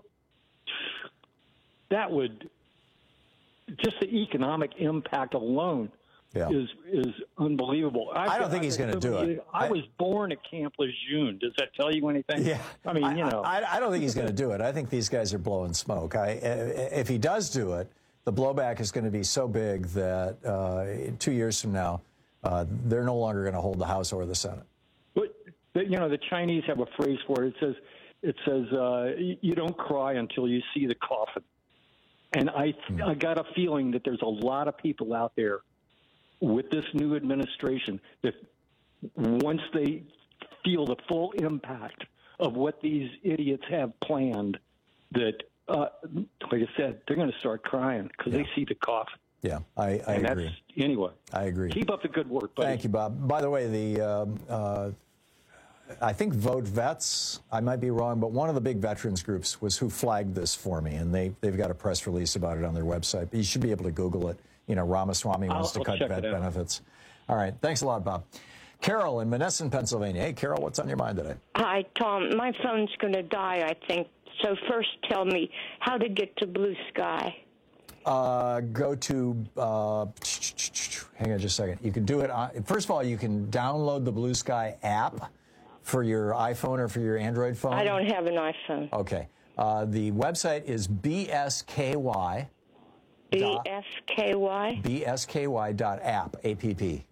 that would... just the economic impact alone Yeah. is is unbelievable. I don't think he's gonna do it. I, I- was born at Camp Lejeune. Does that tell you anything? Yeah. I mean, you know. I, I don't think he's going to do it. I think these guys are blowing smoke. I, if he does do it, the blowback is going to be so big that uh, two years from now, uh, they're no longer going to hold the House or the Senate. But, but, you know, the Chinese have a phrase for it. It says, it says uh, you don't cry until you see the coffin. And I, Hmm. I got a feeling that there's a lot of people out there with this new administration that once they feel the full impact of what these idiots have planned, that, uh, like I said, they're going to start crying because they see the coffin. Yeah, I, I and agree. That's, anyway, I agree. Keep up the good work, buddy. Thank you, Bob. By the way, the um, uh, I think Vote Vets, I might be wrong, but one of the big veterans groups was who flagged this for me, and they, they've got a press release about it on their website. But you should be able to Google it. You know, Ramaswamy I'll- wants to I'll cut check vet it out. benefits. All right. Thanks a lot, Bob. Carol in Menneson, Pennsylvania. Hey, Carol, what's on your mind today? Hi, Tom. My phone's going to die, I think. So first tell me how to get to Blue Sky. Uh, go to, uh, hang on just a second. You can do it. On, first of all, you can download the Blue Sky app for your iPhone or for your Android phone. I don't have an iPhone. Okay. Uh, the website is B S K Y. B S K Y? B S K Y dot app, A P P.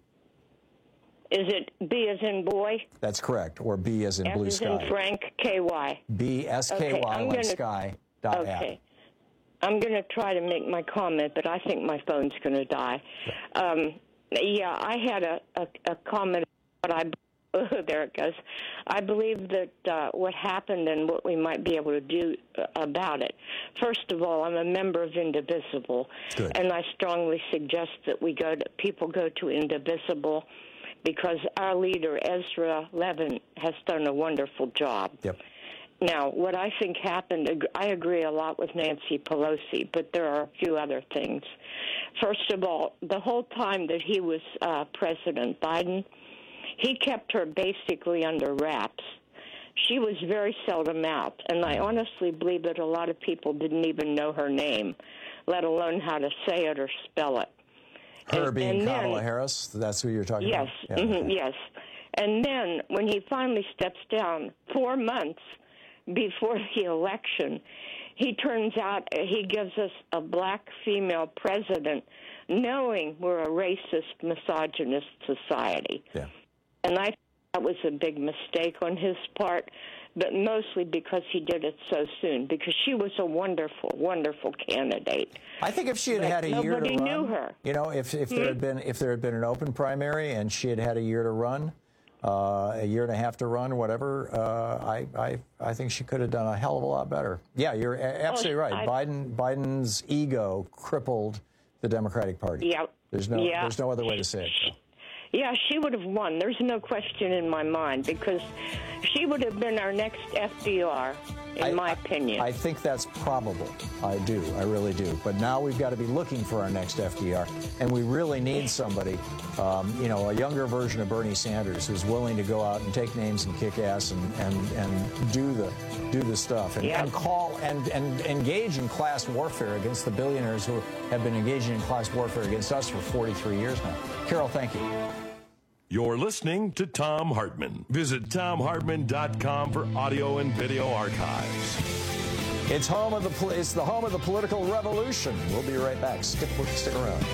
Is it B as in boy? That's correct, or B as in F blue as sky. in Frank, K Y. B S K Y Okay, I'm like gonna- sky dot Okay. app. I'm going to try to make my comment, but I think my phone's going to die. Um, yeah, I had a, a, a comment, but I, oh, there it goes. I believe that uh, what happened and what we might be able to do uh, about it. First of all, I'm a member of Indivisible, Good. and I strongly suggest that we go to, people go to Indivisible because our leader, Ezra Levin, has done a wonderful job. Yep. Now, what I think happened, I agree a lot with Nancy Pelosi, but there are a few other things. First of all, the whole time that he was uh, President Biden, he kept her basically under wraps. She was very seldom out, and I honestly believe that a lot of people didn't even know her name, let alone how to say it or spell it. Her And- being and then- Kamala Harris, that's who you're talking Yes, about? Yeah. mhm, yes. And then when he finally steps down, four months before the election, he turns out he gives us a black female president, knowing we're a racist, misogynist society. Yeah. And I think that was a big mistake on his part, but mostly because he did it so soon, because she was a wonderful, wonderful candidate. I think if she had But had a year to nobody run, knew her. you know, if if there Hmm? had been if there had been an open primary and she had had a year to run, uh, a year and a half to run, whatever, uh, I I I think she could have done a hell of a lot better. Yeah, you're a- absolutely right. I- Biden Biden's ego crippled the Democratic Party. Yeah. There's no Yeah. there's no other way to say it. Joe. Yeah, she would have won. There's no question in my mind, because she would have been our next F D R, in I- my opinion. I think that's probable. I do. I really do. But now we've got to be looking for our next F D R, and we really need somebody, um, you know, a younger version of Bernie Sanders who's willing to go out and take names and kick ass and and, and do the do the stuff and, Yeah. and call and, and engage in class warfare against the billionaires who have been engaging in class warfare against us for forty-three years now. Carol, thank you. You're listening to Thom Hartmann. Visit Thom Hartmann dot com for audio and video archives. It's home of the pol- it's the home of the political revolution. We'll be right back. Stick stick around.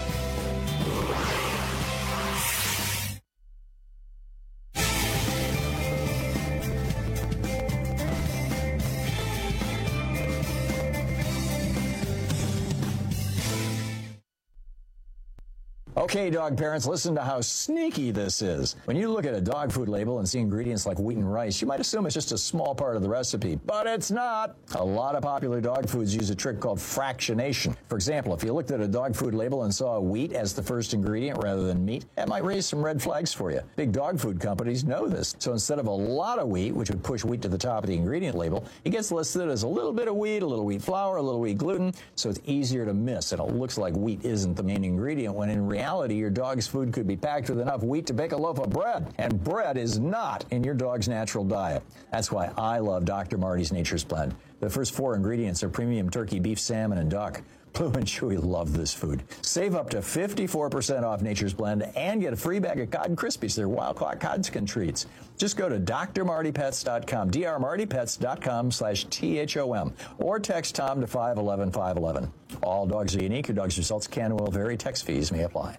Okay, dog parents, listen to how sneaky this is. When you look at a dog food label and see ingredients like wheat and rice, you might assume it's just a small part of the recipe, but it's not. A lot of popular dog foods use a trick called fractionation. For example, if you looked at a dog food label and saw wheat as the first ingredient rather than meat, that might raise some red flags for you. Big dog food companies know this, so instead of a lot of wheat, which would push wheat to the top of the ingredient label, it gets listed as a little bit of wheat, a little wheat flour, a little wheat gluten, so it's easier to miss, and it looks like wheat isn't the main ingredient, when in reality, your dog's food could be packed with enough wheat to bake a loaf of bread, and bread is not in your dog's natural diet. That's why I love Doctor Marty's Nature's Blend. The first four ingredients are premium turkey, beef, salmon, and duck. Blue and Chewy love this food. Save up to fifty-four percent off Nature's Blend and get a free bag of Cod Krispies. They're wild-caught Codskin treats. Just go to D R Marty Pets dot com, D R Marty Pets dot com slash T H O M, or text Tom to five one one five one one. All dogs are unique. Your dog's results can and will vary. Text fees may apply.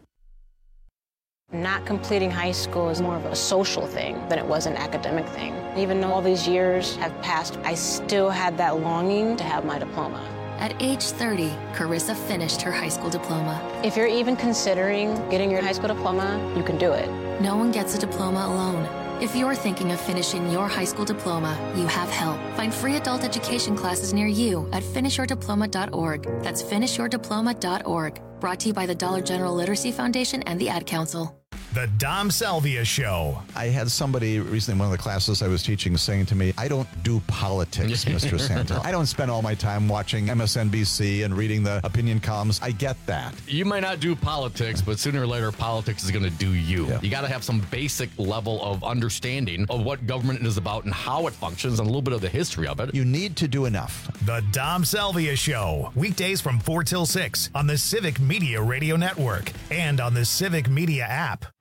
Not completing high school is more of a social thing than it was an academic thing. Even though all these years have passed, I still had that longing to have my diploma. At age thirty, Carissa finished her high school diploma. If you're even considering getting your high school diploma, you can do it. No one gets a diploma alone. If you're thinking of finishing your high school diploma, you have help. Find free adult education classes near you at finish your diploma dot org. That's finish your diploma dot org. Brought to you by the Dollar General Literacy Foundation and the Ad Council. The Dom Salvia Show. I had somebody recently in one of the classes I was teaching saying to me, I don't do politics, Mister Santel. I don't spend all my time watching M S N B C and reading the opinion columns. I get that. You might not do politics, but sooner or later, politics is going to do you. Yeah. You got to have some basic level of understanding of what government is about and how it functions and a little bit of the history of it. You need to do enough. The Dom Salvia Show. Weekdays from four till six on the Civic Media Radio Network and on the Civic Media app.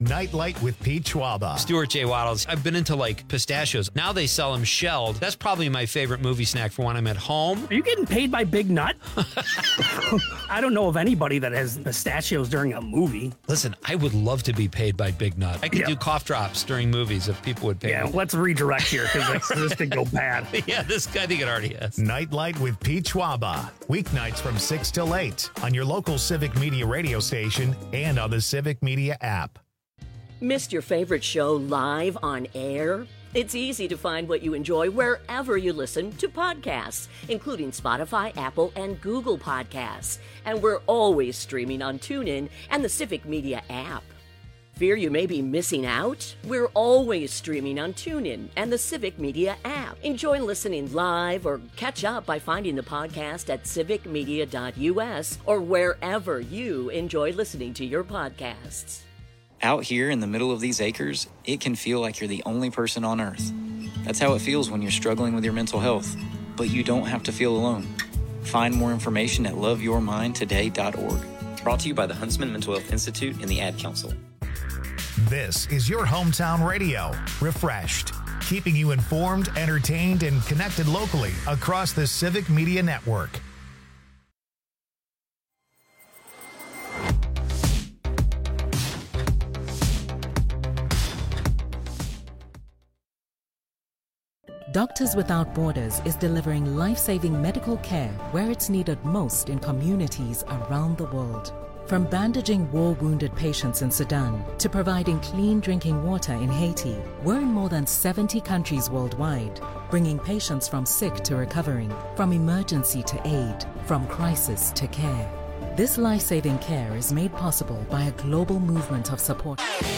Nightlight with Pete Schwaba. Stuart J. Waddles. I've been into like pistachios. Now they sell them shelled. That's probably my favorite movie snack for when I'm at home. Are you getting paid by Big Nut? I don't know of anybody that has pistachios during a movie. Listen, I would love to be paid by Big Nut. I could Yeah. do cough drops during movies if people would pay Yeah, me. let's redirect here because this could go bad. Yeah, this I think it already has. Nightlight with Pete Schwaba. Weeknights from six till eight on your local Civic Media radio station and on the Civic Media app. Missed your favorite show live on air? It's easy to find what you enjoy wherever you listen to podcasts, including Spotify, Apple, and Google Podcasts. And we're always streaming on TuneIn and the Civic Media app. Fear you may be missing out? We're always streaming on TuneIn and the Civic Media app. Enjoy listening live or catch up by finding the podcast at civic media dot u s or wherever you enjoy listening to your podcasts. Out here in the middle of these acres, it can feel like you're the only person on earth. That's how it feels when you're struggling with your mental health. But you don't have to feel alone. Find more information at love your mind today dot org. Brought to you by the Huntsman Mental Health Institute and the Ad Council. This is your hometown radio, refreshed, keeping you informed, entertained, and connected locally across the Civic Media Network. Doctors Without Borders is delivering life-saving medical care where it's needed most in communities around the world. From bandaging war-wounded patients in Sudan to providing clean drinking water in Haiti, we're in more than seventy countries worldwide, bringing patients from sick to recovering, from emergency to aid, from crisis to care. This life-saving care is made possible by a global movement of support.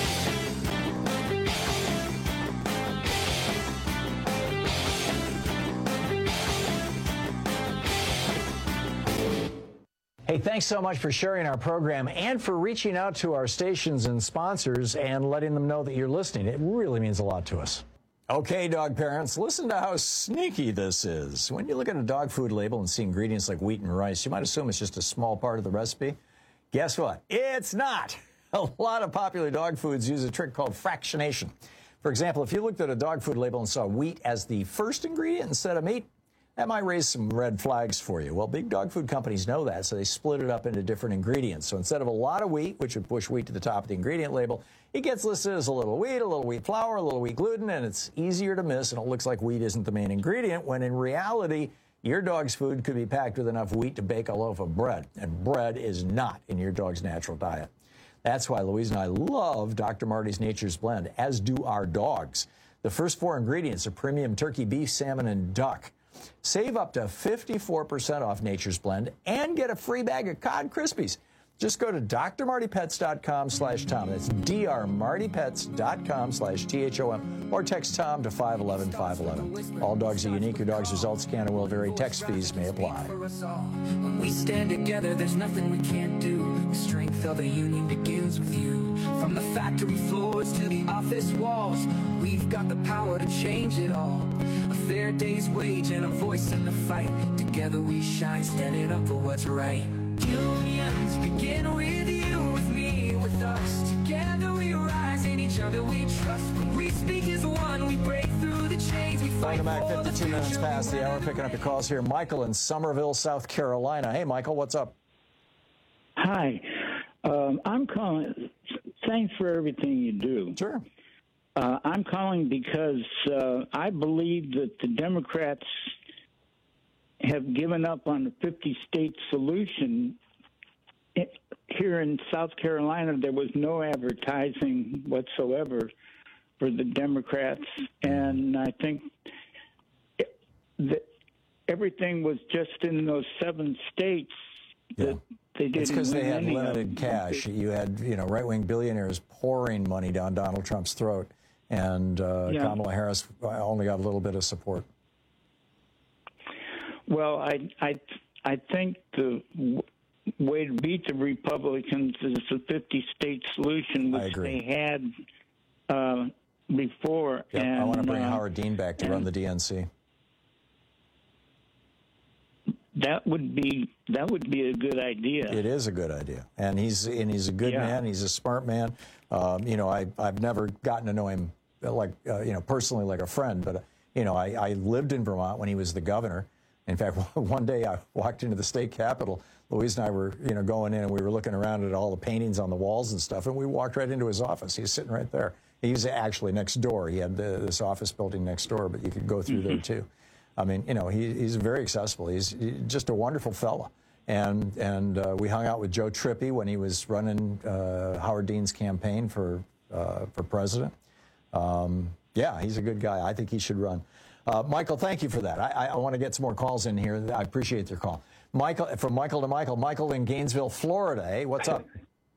Hey, thanks so much for sharing our program and for reaching out to our stations and sponsors and letting them know that you're listening. It really means a lot to us. Okay, dog parents, listen to how sneaky this is. When you look at a dog food label and see ingredients like wheat and rice, you might assume it's just a small part of the recipe. Guess what? It's not. A lot of popular dog foods use a trick called fractionation. For example, if you looked at a dog food label and saw wheat as the first ingredient instead of meat, that might raise some red flags for you. Well, big dog food companies know that, so they split it up into different ingredients. So instead of a lot of wheat, which would push wheat to the top of the ingredient label, it gets listed as a little wheat, a little wheat flour, a little wheat gluten, and it's easier to miss, and it looks like wheat isn't the main ingredient, when in reality, your dog's food could be packed with enough wheat to bake a loaf of bread, and bread is not in your dog's natural diet. That's why Louise and I love Doctor Marty's Nature's Blend, as do our dogs. The first four ingredients are premium turkey, beef, salmon, and duck. Save up to fifty-four percent off Nature's Blend and get a free bag of Cod Krispies. Just go to d r marty pets dot com slash Tom. That's d r marty pets dot com slash T H O M or text Tom to five one one five one one. All dogs are unique. Your dog's results can and will vary. Text fees may apply. When we stand together, there's nothing we can't do. The strength of a union begins with you. From the factory floors to the office walls, we've got the power to change it all. A fair day's wage and a voice in the fight. Together we shine, standing up for what's right. Unions begin with you, with me, with us. Together we rise, in each other we trust. When we speak as one, we break through the chains. We fight Welcome back. for the fifty-two minutes future past we the hour. will. Picking up your calls here. Michael in Somerville, South Carolina. Hey, Michael, what's up? Hi. Um, I'm calling. Thanks for everything you do. Sure. Uh, I'm calling because uh, I believe that the Democrats have given up on the fifty-state solution. It, here in South Carolina, there was no advertising whatsoever for the Democrats, and I think it, that everything was just in those seven states that Yeah. they didn't It's because they win had any of limited them. cash. You had, you know, right-wing billionaires pouring money down Donald Trump's throat, and uh, Yeah. Kamala Harris only got a little bit of support. Well, I I I think the w- way to beat the Republicans is the fifty-state solution, I which agree. they had uh, before. Yep, and, I want to bring uh, Howard Dean back to run the D N C. that would be that would be a good idea. It is a good idea, and he's and he's a good Yeah. man. He's a smart man. Um, you know, I I've never gotten to know him like uh, you know personally like a friend, but uh, you know, I, I lived in Vermont when he was the governor. In fact, one day I walked into the state capitol. Louise and I were you know going in, and we were looking around at all the paintings on the walls and stuff, and we walked right into his office. He was sitting right there. He was actually next door. He had the, this office building next door, but you could go through there too. I mean, you know, he, he's very accessible. He's he, just a wonderful fella. And and uh, we hung out with Joe Trippi when he was running uh, Howard Dean's campaign for uh, for president. Um, yeah, he's a good guy. I think he should run. Uh, Michael, thank you for that. I, I want to get some more calls in here. I appreciate your call. Michael, from Michael to Michael. Michael in Gainesville, Florida. Hey, what's up?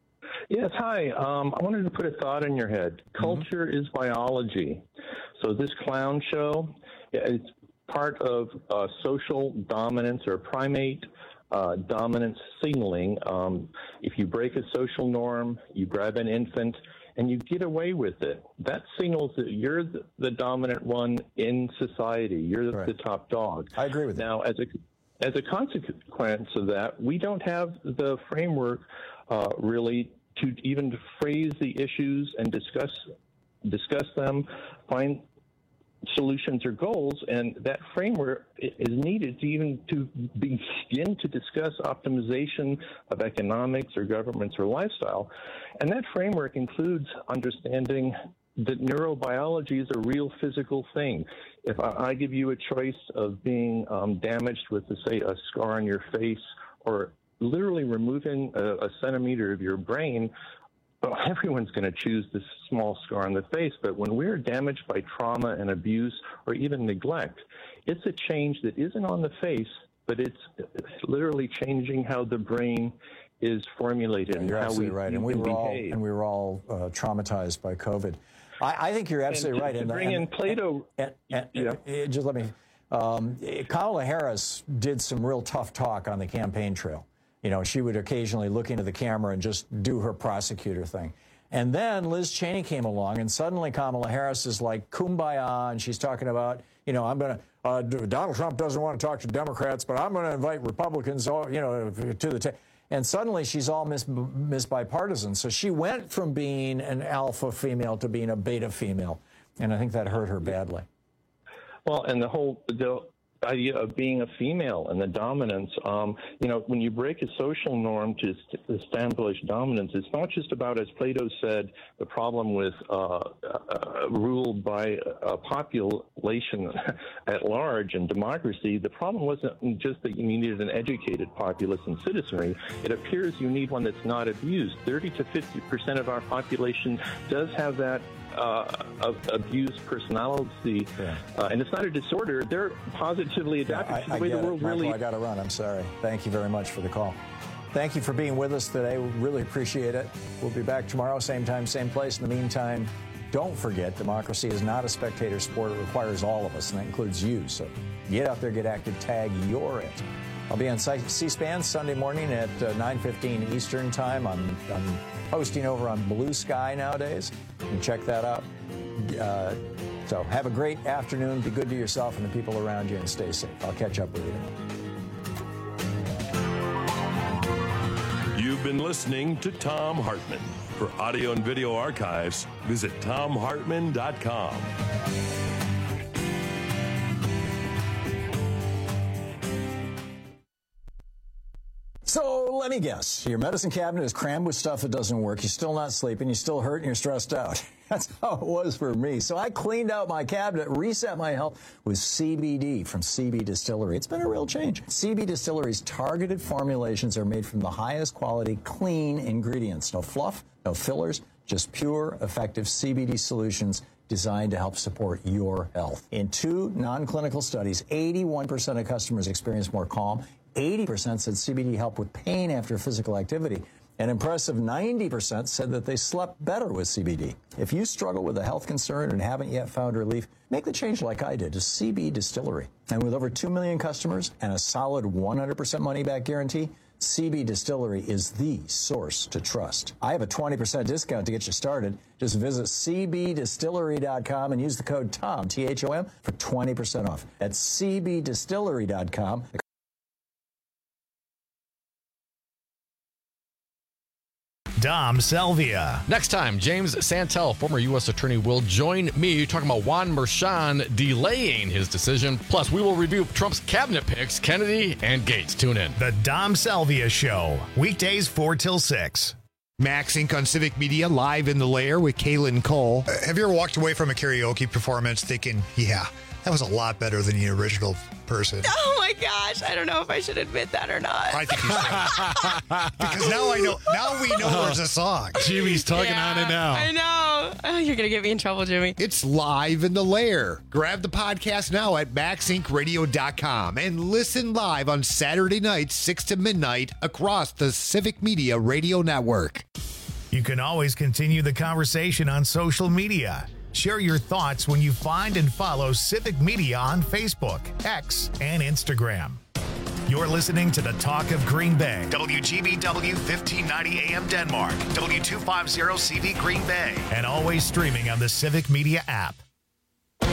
Yes, hi. Um, I wanted to put a thought in your head. Culture mm-hmm. is biology. So this clown show, it's part of uh, social dominance or primate uh, dominance signaling. Um, if you break a social norm, you grab an infant, and you get away with it. That signals that you're the, the dominant one in society. You're the, right. the top dog. I agree with that. Now, as a as a consequence of that, we don't have the framework uh, really to even phrase the issues and discuss discuss them, find solutions or goals, and that framework is needed to even to begin to discuss optimization of economics or governments or lifestyle. And that framework includes understanding that neurobiology is a real physical thing. If I, I give you a choice of being um, damaged with, say, a scar on your face or literally removing a, a centimeter of your brain, well, everyone's going to choose this small scar on the face, but when we're damaged by trauma and abuse or even neglect, it's a change that isn't on the face, but it's literally changing how the brain is formulated and you're how absolutely we, right. we And we were all behave. and we were all uh, traumatized by COVID. I, I think you're absolutely and to, right. To and, bring and, in Plato, and, and, yeah. and, just let me. Um, Kamala Harris did some real tough talk on the campaign trail. You know, she would occasionally look into the camera and just do her prosecutor thing. And then Liz Cheney came along, and suddenly Kamala Harris is like kumbaya, and she's talking about, you know, I'm going to, uh, Donald Trump doesn't want to talk to Democrats, but I'm going to invite Republicans, all, you know, to the table. And suddenly she's all mis, mis bipartisan. So she went from being an alpha female to being a beta female. And I think that hurt her badly. Well, and the whole the idea of being a female and the dominance, um, you know, when you break a social norm to establish dominance, it's not just about, as Plato said, the problem with uh, uh, ruled by a population at large and democracy. The problem wasn't just that you needed an educated populace and citizenry. It appears you need one that's not abused. thirty to fifty percent of our population does have that Uh, of abused personality, yeah. uh, and it's not a disorder. They're positively adapted yeah, I, to the I way get the world it. Michael, really. I got to run. I'm sorry. Thank you very much for the call. Thank you for being with us today. We really appreciate it. We'll be back tomorrow, same time, same place. In the meantime, don't forget, democracy is not a spectator sport. It requires all of us, and that includes you. So get out there, get active, tag, you're it. I'll be on C-SPAN Sunday morning at uh, nine fifteen Eastern Time. I'm, I'm posting over on Blue Sky nowadays. You can check that out. Uh, so have a great afternoon. Be good to yourself and the people around you, and stay safe. I'll catch up with you tomorrow. You've been listening to Thom Hartmann. For audio and video archives, visit thom hartmann dot com. So let me guess, your medicine cabinet is crammed with stuff that doesn't work. You're still not sleeping. You're still hurt and you're stressed out. That's how it was for me. So I cleaned out my cabinet, reset my health with C B D from C B Distillery. It's been a real change. C B Distillery's targeted formulations are made from the highest quality, clean ingredients. No fluff, no fillers, just pure, effective C B D solutions designed to help support your health. In two non-clinical studies, eighty-one percent of customers experienced more calm. eighty percent said C B D helped with pain after physical activity. An impressive ninety percent said that they slept better with C B D. If you struggle with a health concern and haven't yet found relief, make the change like I did to C B Distillery. And with over two million customers and a solid one hundred percent money-back guarantee, C B Distillery is the source to trust. I have a twenty percent discount to get you started. Just visit C B distillery dot com and use the code TOM, T H O M, for twenty percent off. That's C B distillery dot com. Dom Salvia. Next time, James Santel, former U S attorney, will join me talking about Juan Merchan delaying his decision. Plus, we will review Trump's cabinet picks, Kennedy and Gates. Tune in. The Dom Salvia Show, weekdays four till six. Max Incorporated on Civic Media, live in the lair with Kaylin Cole. Uh, have you ever walked away from a karaoke performance thinking, yeah, that was a lot better than the original person? Oh my gosh, I don't know if I should admit that or not. I think you should. Because now I know, now we know there's a song. Jimmy's tugging Yeah, on it now. I know. Oh, you're going to get me in trouble, Jimmy. It's live in the lair. Grab the podcast now at max inc radio dot com and listen live on Saturday nights, six to midnight, across the Civic Media Radio Network. You can always continue the conversation on social media. Share your thoughts when you find and follow Civic Media on Facebook, X, and Instagram. You're listening to the Talk of Green Bay. W G B W fifteen ninety A M Denmark, W two fifty C V Green Bay, and always streaming on the Civic Media app.